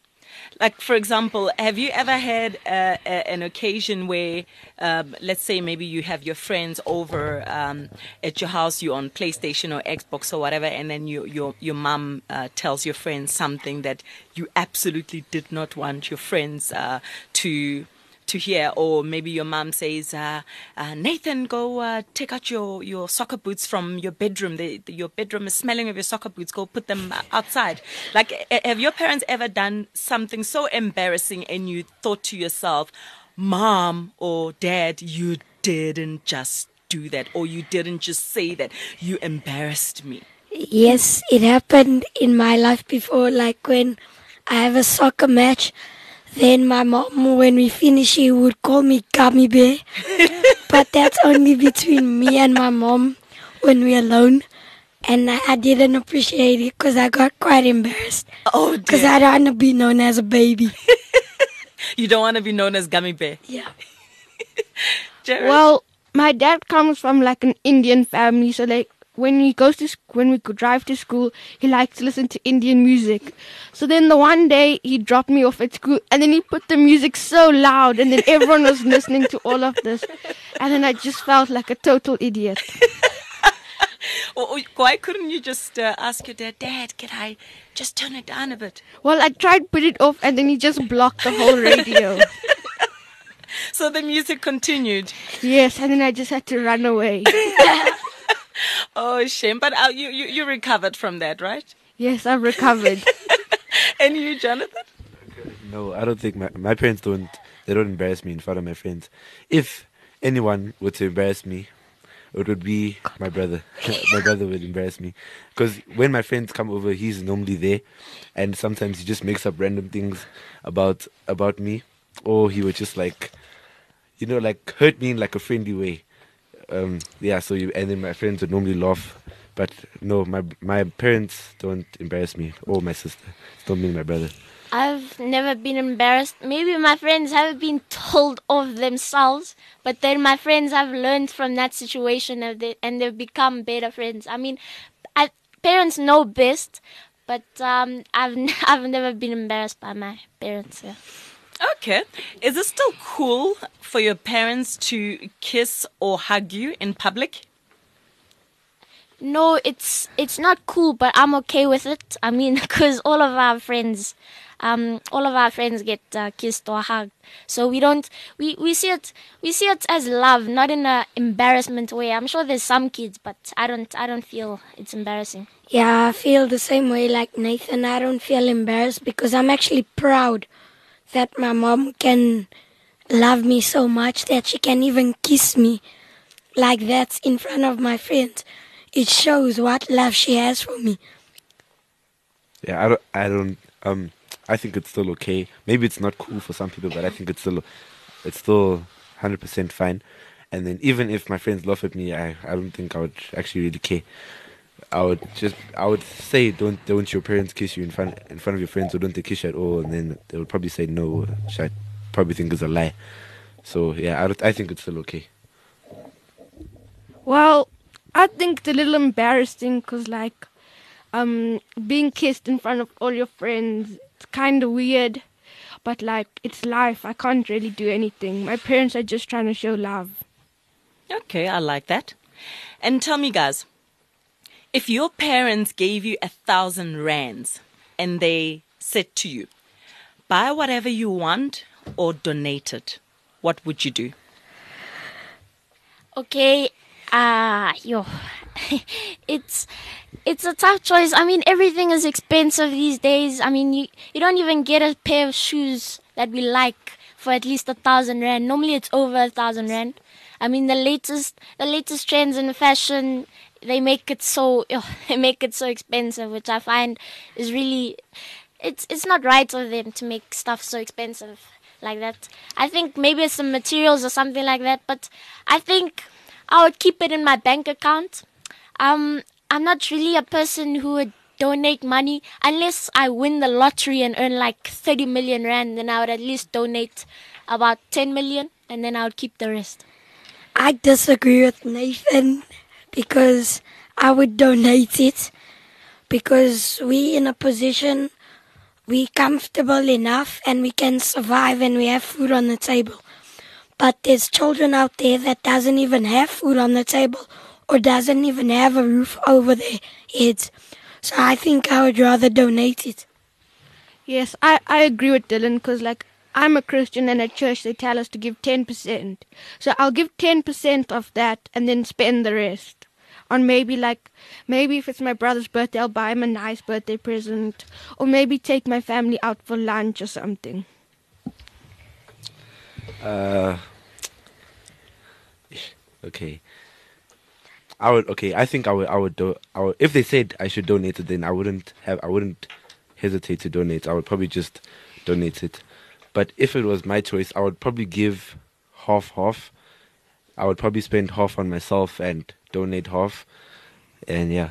[SPEAKER 2] Like, for example, have you ever had uh, a, an occasion where, um, let's say, maybe you have your friends over um, at your house, you're on PlayStation or Xbox or whatever, and then you, your your mom uh, tells your friends something that you absolutely did not want your friends uh, to to hear, or maybe your mom says, uh, uh, Nathan, go uh, take out your, your soccer boots from your bedroom. The, the, your bedroom is smelling of your soccer boots. Go put them uh, outside. Like, uh, have your parents ever done something so embarrassing and you thought to yourself, Mom or Dad, you didn't just do that, or you didn't just say that, you embarrassed me?
[SPEAKER 6] Yes, it happened in my life before, like when I have a soccer match. Then my mom, when we finish, she would call me Gummy Bear. But that's only between me and my mom when we're alone. And I, I didn't appreciate it because I got quite embarrassed.
[SPEAKER 2] Oh,
[SPEAKER 6] Because
[SPEAKER 2] dear.
[SPEAKER 6] I don't want to be known as a baby.
[SPEAKER 2] You don't want to be known as Gummy Bear.
[SPEAKER 6] Yeah.
[SPEAKER 2] Jared?
[SPEAKER 5] Well, my dad comes from like an Indian family, so like when he goes to sc- when we could drive to school, he likes to listen to Indian music. So then the one day he dropped me off at school, and then he put the music so loud, and then everyone was listening to all of this, and then I just felt like a total idiot.
[SPEAKER 2] Or, or why couldn't you just uh, ask your dad, Dad, can I just turn it down a bit?
[SPEAKER 5] Well, I tried to put it off, and then he just blocked the whole radio.
[SPEAKER 2] So the music continued.
[SPEAKER 5] Yes, and then I just had to run away.
[SPEAKER 2] Oh, shame. But uh, you, you, you recovered from that, right?
[SPEAKER 5] Yes, I've recovered.
[SPEAKER 2] And you, Jonathan?
[SPEAKER 4] No, I don't think my my parents don't. They don't embarrass me in front of my friends. If anyone were to embarrass me, it would be my brother. My brother would embarrass me, because when my friends come over, he's normally there, and sometimes he just makes up random things about about me, or he would just like, you know, like hurt me in like a friendly way. Um, yeah. So you, and then my friends would normally laugh, but no, my my parents don't embarrass me, or my sister. It's not me and my brother.
[SPEAKER 3] I've never been embarrassed. Maybe my friends haven't been told of themselves, but then my friends have learned from that situation and they- and they've become better friends. I mean, I, parents know best, but um, I've n- I've never been embarrassed by my parents. Yeah.
[SPEAKER 2] Okay. Is it still cool for your parents to kiss or hug you in public?
[SPEAKER 3] No, it's it's not cool, but I'm okay with it. I mean, because all of our friends, um, all of our friends get uh, kissed or hugged, so we don't we, we see it we see it as love, not in a embarrassment way. I'm sure there's some kids, but I don't I don't feel it's embarrassing.
[SPEAKER 6] Yeah, I feel the same way like Nathan. I don't feel embarrassed because I'm actually proud that my mom can love me so much that she can even kiss me like that in front of my friends. It shows what love she has for me.
[SPEAKER 4] Yeah, I don't, I don't, um, I think it's still okay. Maybe it's not cool for some people, but I think it's still, it's still one hundred percent fine. And then even if my friends laugh at me, I, I don't think I would actually really care. I would just I would say don't don't your parents kiss you in front in front of your friends, or don't they kiss you at all? And then they would probably say no, which I probably think is a lie. So yeah, I don't- I think it's still okay.
[SPEAKER 5] Well, I think it's a little embarrassing because, like, um, being kissed in front of all your friends, it's kind of weird. But, like, it's life. I can't really do anything. My parents are just trying to show love.
[SPEAKER 2] Okay, I like that. And tell me, guys, if your parents gave you a thousand rands and they said to you, buy whatever you want or donate it, what would you do?
[SPEAKER 3] Okay, ah, yo, it's it's a tough choice. I mean, everything is expensive these days. I mean, you you don't even get a pair of shoes that we like for at least a thousand rand. Normally, it's over a thousand rand. I mean, the latest the latest trends in fashion, they make it so oh, they make it so expensive, which I find is really it's it's not right of them to make stuff so expensive like that. I think maybe it's some materials or something like that, but I think I would keep it in my bank account. Um, I'm not really a person who would donate money unless I win the lottery and earn like thirty million rand. Then I would at least donate about ten million, and then I would keep the rest.
[SPEAKER 6] I disagree with Nathan because I would donate it because we in a position we comfortable enough and we can survive and we have food on the table. But there's children out there that doesn't even have food on the table or doesn't even have a roof over their heads. So I think I would rather donate it.
[SPEAKER 5] Yes, I, I agree with Dylan because, like, I'm a Christian and at church they tell us to give ten percent. So I'll give ten percent of that and then spend the rest on maybe, like, maybe if it's my brother's birthday, I'll buy him a nice birthday present, or maybe take my family out for lunch or something.
[SPEAKER 4] Uh, okay. I would okay. I think I would. I would do. I would, if they said I should donate it, then I wouldn't have. I wouldn't hesitate to donate. I would probably just donate it. But if it was my choice, I would probably give half half. I would probably spend half on myself and donate half. And yeah.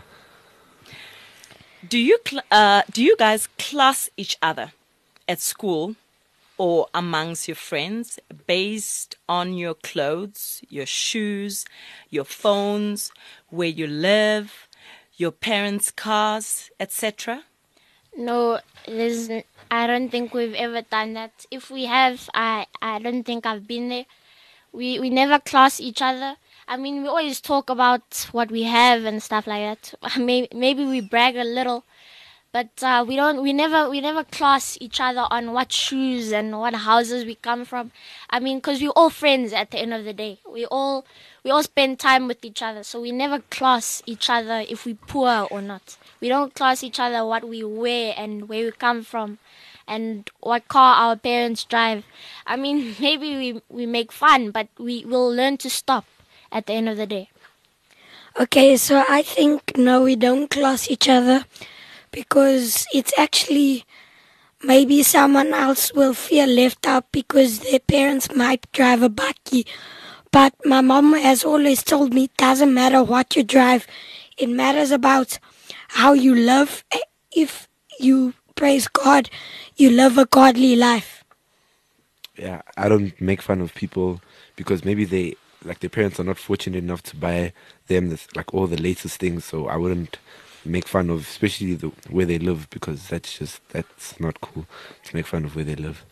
[SPEAKER 2] Do you cl- uh, do you guys class each other at school or amongst your friends based on your clothes, your shoes, your phones, where you live, your parents' cars, et cetera?
[SPEAKER 3] No, there's. n- I don't think we've ever done that. If we have, I I don't think I've been there. We we never class each other. I mean, we always talk about what we have and stuff like that. Maybe maybe we brag a little, but uh, we don't. We never we never class each other on what shoes and what houses we come from. I mean, because we're all friends at the end of the day. We all we all spend time with each other, so we never class each other if we poor or not. We don't class each other what we wear and where we come from and what car our parents drive. I mean, maybe we, we make fun, but we will learn to stop at the end of the day.
[SPEAKER 6] Okay, so I think no, we don't class each other because it's actually maybe someone else will feel left out because their parents might drive a bakkie. But my mom has always told me it doesn't matter what you drive. It matters about how you live. If you praise God, you live a godly life.
[SPEAKER 4] Yeah, I don't make fun of people because maybe they like their parents are not fortunate enough to buy them this, like all the latest things. So I wouldn't make fun of, especially the where they live, because that's just that's not cool to make fun of where they live.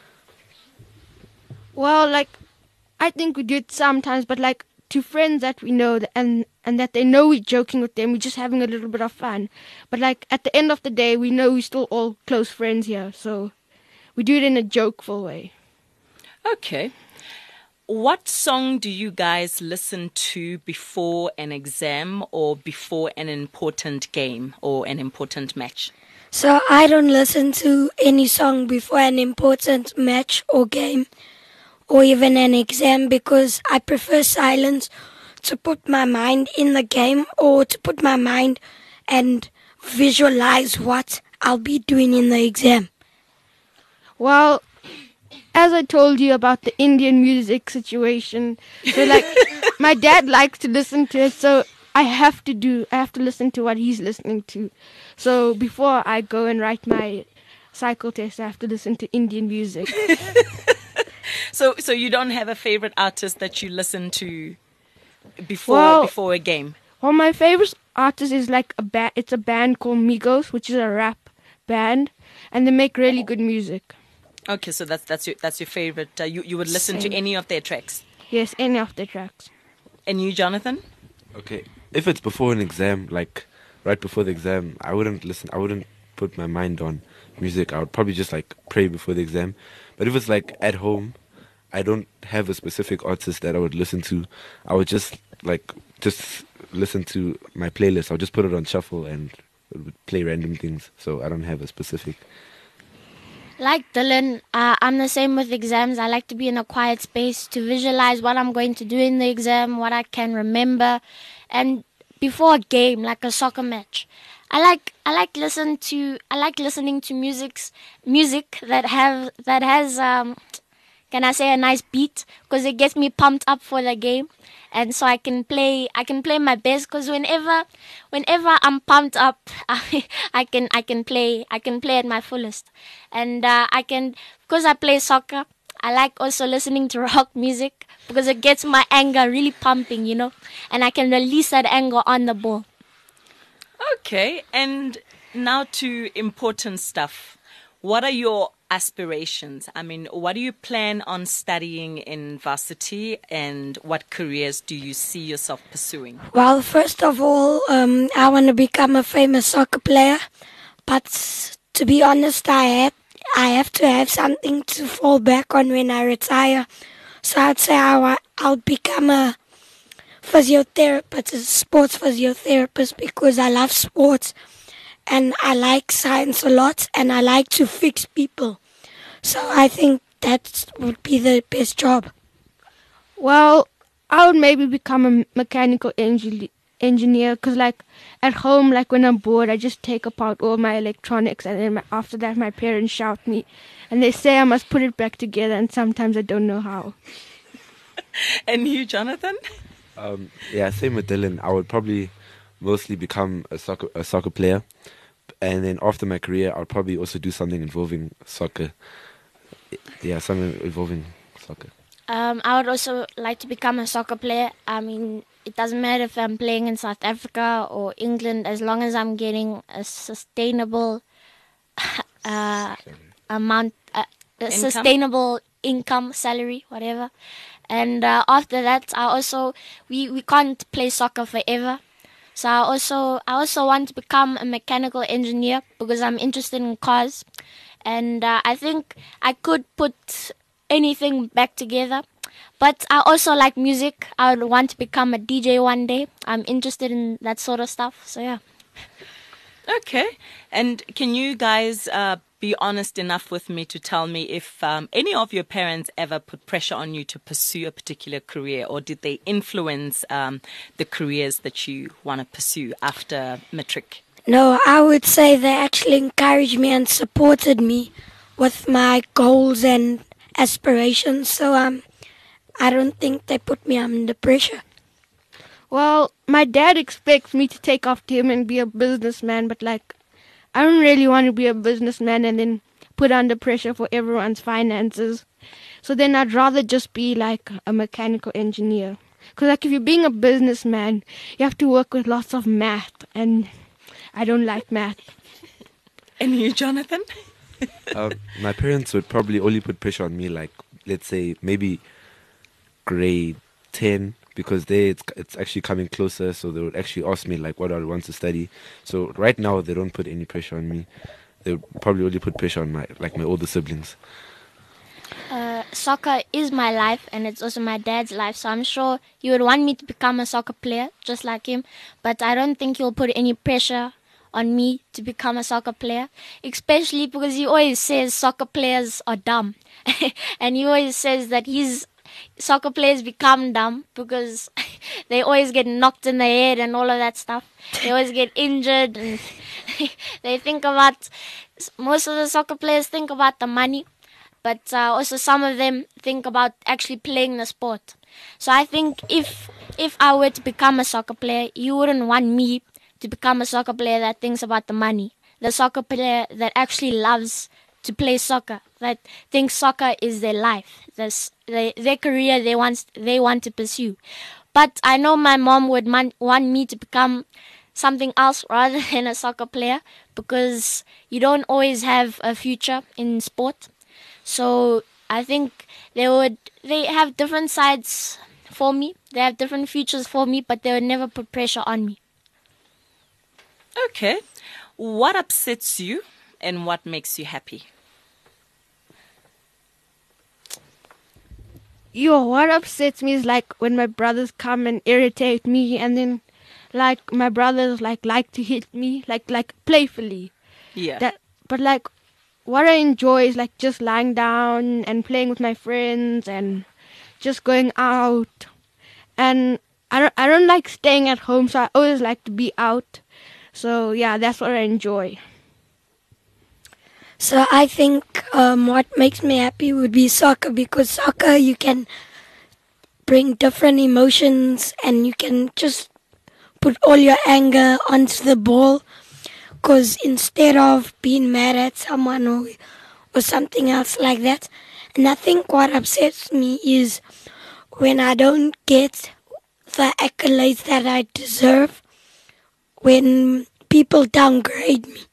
[SPEAKER 5] Well, like, I think we do it sometimes, but like to friends that we know th- and and that they know we're joking with them, we're just having a little bit of fun. But like at the end of the day, we know we're still all close friends here, so we do it in a jokeful way.
[SPEAKER 2] Okay. What song do you guys listen to before an exam or before an important game or an important match?
[SPEAKER 6] So I don't listen to any song before an important match or game or even an exam because I prefer silence to put my mind in the game or to put my mind and visualize what I'll be doing in the exam.
[SPEAKER 5] Well, as I told you about the Indian music situation, so like my dad likes to listen to it, so I have to do, I have to listen to what he's listening to. So before I go and write my cycle test, I have to listen to Indian music.
[SPEAKER 2] So, so you don't have a favorite artist that you listen to before
[SPEAKER 5] Well-
[SPEAKER 2] before a game?
[SPEAKER 5] Well, my favorite artist is like a ba- it's a band called Migos, which is a rap band, and they make really good music.
[SPEAKER 2] Okay, so that's that's your that's your favorite. Uh, you you would listen to
[SPEAKER 5] Same.
[SPEAKER 2] any of their tracks.
[SPEAKER 5] Yes, any of the tracks.
[SPEAKER 2] And you, Jonathan?
[SPEAKER 4] Okay, if it's before an exam, like right before the exam, I wouldn't listen. I wouldn't put my mind on music. I would probably just like pray before the exam. But if it's like at home, I don't have a specific artist that I would listen to. I would just like just listen to my playlist. I'll just put it on shuffle and it would play random things. So I don't have a specific.
[SPEAKER 3] Like Dylan, uh, I'm the same with exams. I like to be in a quiet space to visualize what I'm going to do in the exam, what I can remember, and before a game, like a soccer match, I like I like listen to I like listening to music's music that have that has um, can I say a nice beat, because it gets me pumped up for the game, and so I can play I can play my best, because whenever whenever I'm pumped up, I, I can I can play I can play at my fullest, and uh, I can, because I play soccer, I like also listening to rock music because it gets my anger really pumping, you know, and I can release that anger on the ball.
[SPEAKER 2] Okay, and now to important stuff. What are your aspirations? I mean, what do you plan on studying in varsity, and what careers do you see yourself pursuing?
[SPEAKER 6] Well, first of all, um, I want to become a famous soccer player. But to be honest, I have, I have to have something to fall back on when I retire. So I'd say I wa- I'll become a physiotherapist, a sports physiotherapist, because I love sports and I like science a lot and I like to fix people. So I think that would be the best job.
[SPEAKER 5] Well, I would maybe become a mechanical engi- engineer because, like, at home, like when I'm bored, I just take apart all my electronics, and then my, after that, my parents shout me, and they say I must put it back together, and sometimes I don't know how.
[SPEAKER 2] And you, Jonathan?
[SPEAKER 4] Um, yeah, same with Dylan. I would probably mostly become a soccer a soccer player, and then after my career, I'll probably also do something involving soccer. Yeah, something involving soccer.
[SPEAKER 3] Um, I would also like to become a soccer player. I mean, it doesn't matter if I'm playing in South Africa or England, as long as I'm getting a sustainable uh, amount, uh, a
[SPEAKER 2] Income?
[SPEAKER 3] sustainable income, salary, whatever. And uh, after that, I also we, we can't play soccer forever. So I also I also want to become a mechanical engineer because I'm interested in cars, and uh, I think I could put anything back together. But I also like music. I would want to become a D J one day. I'm interested in that sort of stuff. So yeah.
[SPEAKER 2] Okay. And can you guys uh, be honest enough with me to tell me if um, any of your parents ever put pressure on you to pursue a particular career, or did they influence um, the careers that you want to pursue after matric?
[SPEAKER 6] No, I would say they actually encouraged me and supported me with my goals and aspirations. So um, I don't think they put me under pressure.
[SPEAKER 5] Well, my dad expects me to take after him and be a businessman, but like, I don't really want to be a businessman and then put under pressure for everyone's finances. So then I'd rather just be like a mechanical engineer. Because like if you're being a businessman, you have to work with lots of math, and I don't like math.
[SPEAKER 2] And you, Jonathan?
[SPEAKER 4] Uh, my parents would probably only put pressure on me, like, let's say, maybe grade ten, because they it's, it's actually coming closer, so they would actually ask me, like, what I want to study. So right now, they don't put any pressure on me. They would probably only put pressure on my, like, my older siblings.
[SPEAKER 3] Uh, soccer is my life, and it's also my dad's life. So I'm sure he would want me to become a soccer player, just like him. But I don't think he'll put any pressure on me to become a soccer player, especially because he always says soccer players are dumb. And he always says that his soccer players become dumb because they always get knocked in the head and all of that stuff. They always get injured, and they think about, most of the soccer players think about the money, but uh, also some of them think about actually playing the sport. So I think if if I were to become a soccer player, you wouldn't want me to become a soccer player that thinks about the money. The soccer player that actually loves to play soccer, that thinks soccer is their life, this, their, their career they want they want to pursue. But I know my mom would man, want me to become something else rather than a soccer player, because you don't always have a future in sport. So I think they would they have different sides for me. They have different futures for me, but they would never put pressure on me.
[SPEAKER 2] Okay. What upsets you and what makes you happy?
[SPEAKER 5] Yo, what upsets me is like when my brothers come and irritate me, and then like my brothers like like to hit me like like playfully.
[SPEAKER 2] Yeah.
[SPEAKER 5] That, but like what I enjoy is like just lying down and playing with my friends and just going out. And I don't I don't like staying at home, so I always like to be out. So yeah, that's what I enjoy.
[SPEAKER 6] So I think um, what makes me happy would be soccer, because soccer you can bring different emotions and you can just put all your anger onto the ball. Because instead of being mad at someone or, or something else like that, and I think what upsets me is when I don't get the accolades that I deserve, when people downgrade me.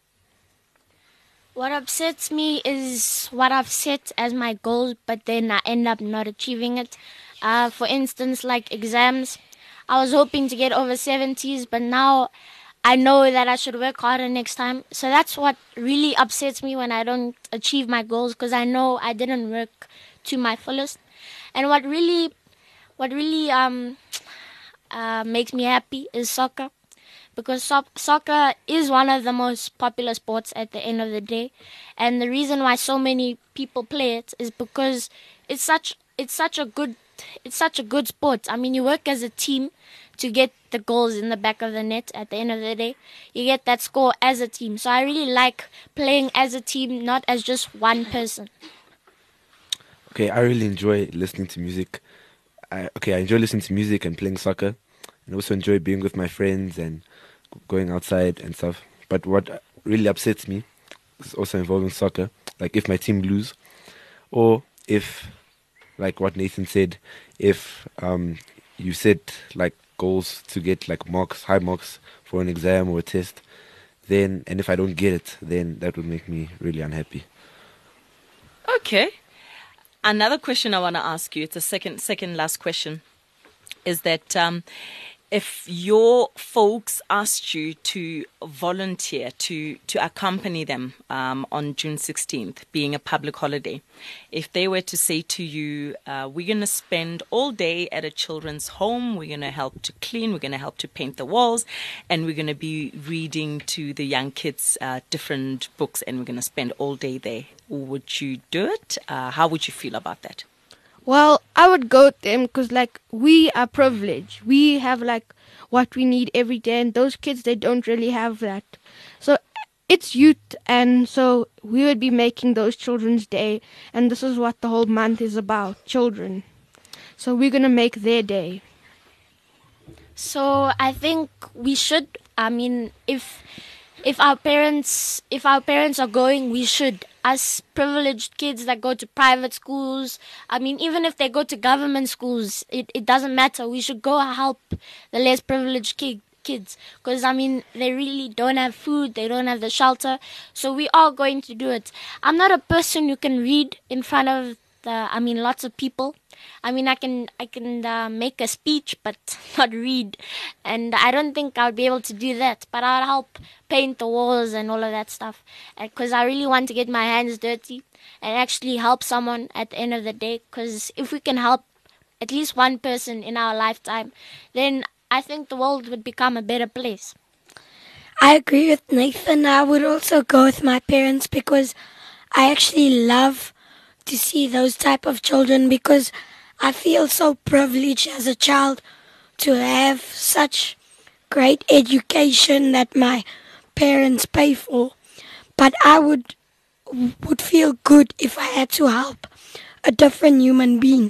[SPEAKER 3] What upsets me is what I've set as my goals, but then I end up not achieving it. Uh, for instance, like exams, I was hoping to get over seventies, but now I know that I should work harder next time. So that's what really upsets me when I don't achieve my goals, because I know I didn't work to my fullest. And what really, what really um uh, makes me happy is soccer. Because so- soccer is one of the most popular sports at the end of the day, and the reason why so many people play it is because it's such it's such a good it's such a good sport. I mean, you work as a team to get the goals in the back of the net. At the end of the day, you get that score as a team. So I really like playing as a team, not as just one person.
[SPEAKER 4] Okay, I really enjoy listening to music. I, okay, I enjoy listening to music and playing soccer, and also enjoy being with my friends and going outside and stuff. But what really upsets me is also involving soccer. Like if my team lose, or if, like what Nathan said, if um, you set like goals to get like marks, high marks for an exam or a test, then and if I don't get it, then that would make me really unhappy.
[SPEAKER 2] Okay. Another question I want to ask you, it's a second second last question, is that um, if your folks asked you to volunteer, to, to accompany them um, on June sixteenth, being a public holiday, if they were to say to you, uh, we're going to spend all day at a children's home, we're going to help to clean, we're going to help to paint the walls, and we're going to be reading to the young kids uh, different books, and we're going to spend all day there, would you do it? Uh, how would you feel about that?
[SPEAKER 5] Well, I would go with them because, like, we are privileged. We have, like, what we need every day, and those kids, they don't really have that. So it's youth, and so we would be making those Children's Day, and this is what the whole month is about, children. So we're going to make their day.
[SPEAKER 3] So I think we should. I mean, if if our parents if our parents are going, we should. Us privileged kids that go to private schools, I mean, even if they go to government schools, it, it doesn't matter. We should go help the less privileged ki- kids because, I mean, they really don't have food, they don't have the shelter, so we are going to do it. I'm not a person who can read in front of the, I mean, lots of people. I mean, I can I can uh, make a speech, but not read. And I don't think I'll be able to do that. But I'll help paint the walls and all of that stuff. Because I really want to get my hands dirty and actually help someone at the end of the day. Because if we can help at least one person in our lifetime, then I think the world would become a better place.
[SPEAKER 6] I agree with Nathan. I would also go with my parents because I actually love to see those type of children because I feel so privileged as a child to have such great education that my parents pay for. But I would would feel good if I had to help a different human being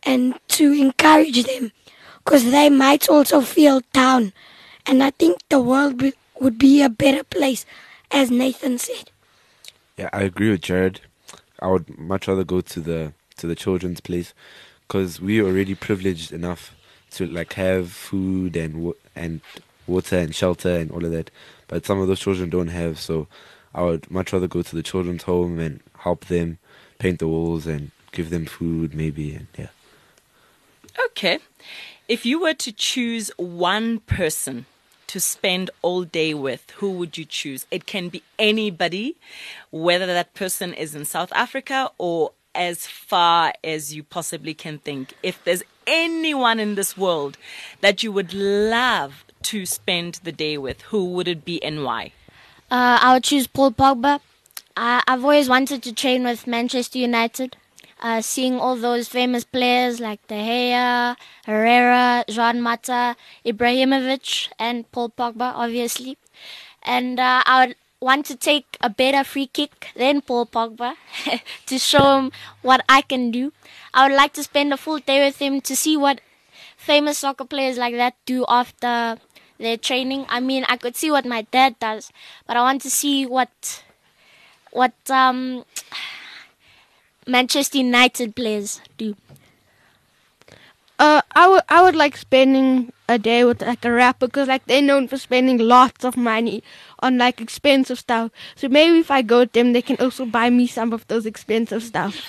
[SPEAKER 6] and to encourage them, because they might also feel down. And I think the world be- would be a better place, as Nathan said.
[SPEAKER 4] Yeah, I agree with Jared. I would much rather go to the to the children's place, because we are already privileged enough to like have food and wa- and water and shelter and all of that. But some of those children don't have, so I would much rather go to the children's home and help them paint the walls and give them food, maybe. And yeah.
[SPEAKER 2] Okay. If you were to choose one person to spend all day with, who would you choose? It can be anybody, whether that person is in South Africa or as far as you possibly can think. If there's anyone in this world that you would love to spend the day with, who would it be and why?
[SPEAKER 3] Uh, I would choose Paul Pogba. I, I've always wanted to train with Manchester United. Uh, seeing all those famous players like De Gea, Herrera, Juan Mata, Ibrahimovic, and Paul Pogba, obviously. And uh, I would want to take a better free kick than Paul Pogba to show him what I can do. I would like to spend a full day with him to see what famous soccer players like that do after their training. I mean, I could see what my dad does, but I want to see what what um, Manchester United players do.
[SPEAKER 5] Uh, I would I would like spending a day with like a rapper, because like they're known for spending lots of money on like expensive stuff. So maybe if I go with them, they can also buy me some of those expensive stuff.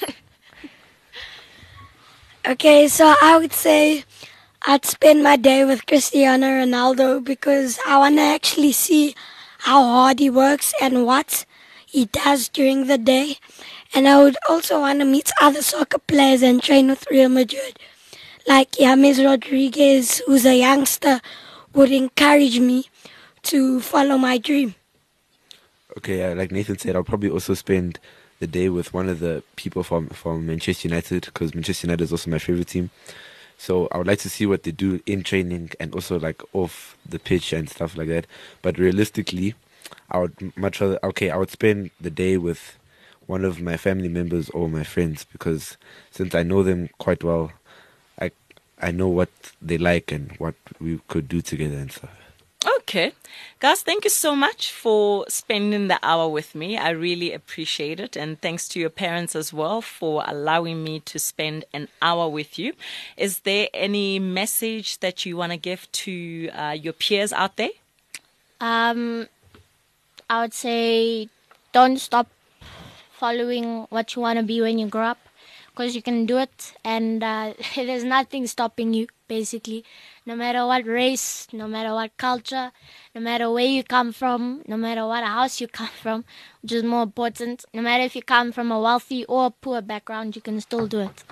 [SPEAKER 6] Okay, so I would say I'd spend my day with Cristiano Ronaldo, because I want to actually see how hard he works and what he does during the day. And I would also want to meet other soccer players and train with Real Madrid. Like James Rodriguez, who's a youngster, would encourage me to follow my dream.
[SPEAKER 4] Okay, yeah, like Nathan said, I'll probably also spend the day with one of the people from, from Manchester United, because Manchester United is also my favorite team. So I would like to see what they do in training and also like off the pitch and stuff like that. But realistically, I would much rather, okay, I would spend the day with one of my family members or my friends, because since I know them quite well, I I know what they like and what we could do together and stuff.
[SPEAKER 2] Okay. Guys, thank you so much for spending the hour with me. I really appreciate it. And thanks to your parents as well for allowing me to spend an hour with you. Is there any message that you want to give to uh, your peers out there?
[SPEAKER 3] Um, I would say don't stop following what you want to be when you grow up, because you can do it, and uh, there's nothing stopping you, basically. No matter what race, no matter what culture, no matter where you come from, no matter what house you come from, which is more important, no matter if you come from a wealthy or a poor background, you can still do it.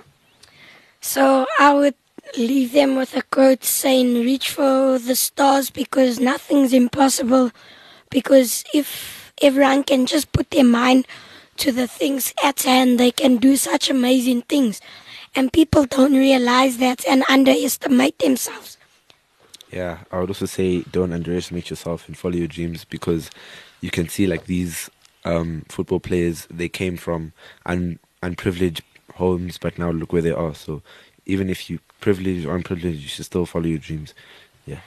[SPEAKER 6] So I would leave them with a quote saying, reach for the stars, because nothing's impossible. Because if everyone can just put their mind to the things at hand, they can do such amazing things. And people don't realize that and underestimate themselves.
[SPEAKER 4] Yeah, I would also say don't underestimate yourself and follow your dreams, because you can see like these um, football players, they came from un- unprivileged homes, but now look where they are. So even if you privileged or unprivileged, you should still follow your dreams. Yeah.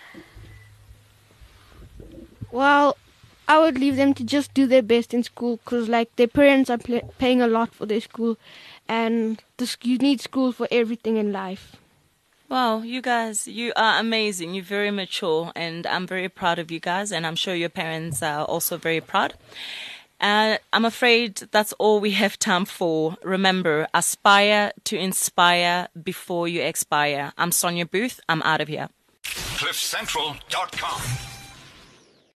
[SPEAKER 5] Well, I would leave them to just do their best in school, because like their parents are pl- paying a lot for their school, and the, sc- you need school for everything in life.
[SPEAKER 2] Wow, you guys, you are amazing. You're very mature, and I'm very proud of you guys, and I'm sure your parents are also very proud. Uh, I'm afraid that's all we have time for. Remember, aspire to inspire before you expire. I'm Sonia Booth. I'm out of here.
[SPEAKER 1] cliff central dot com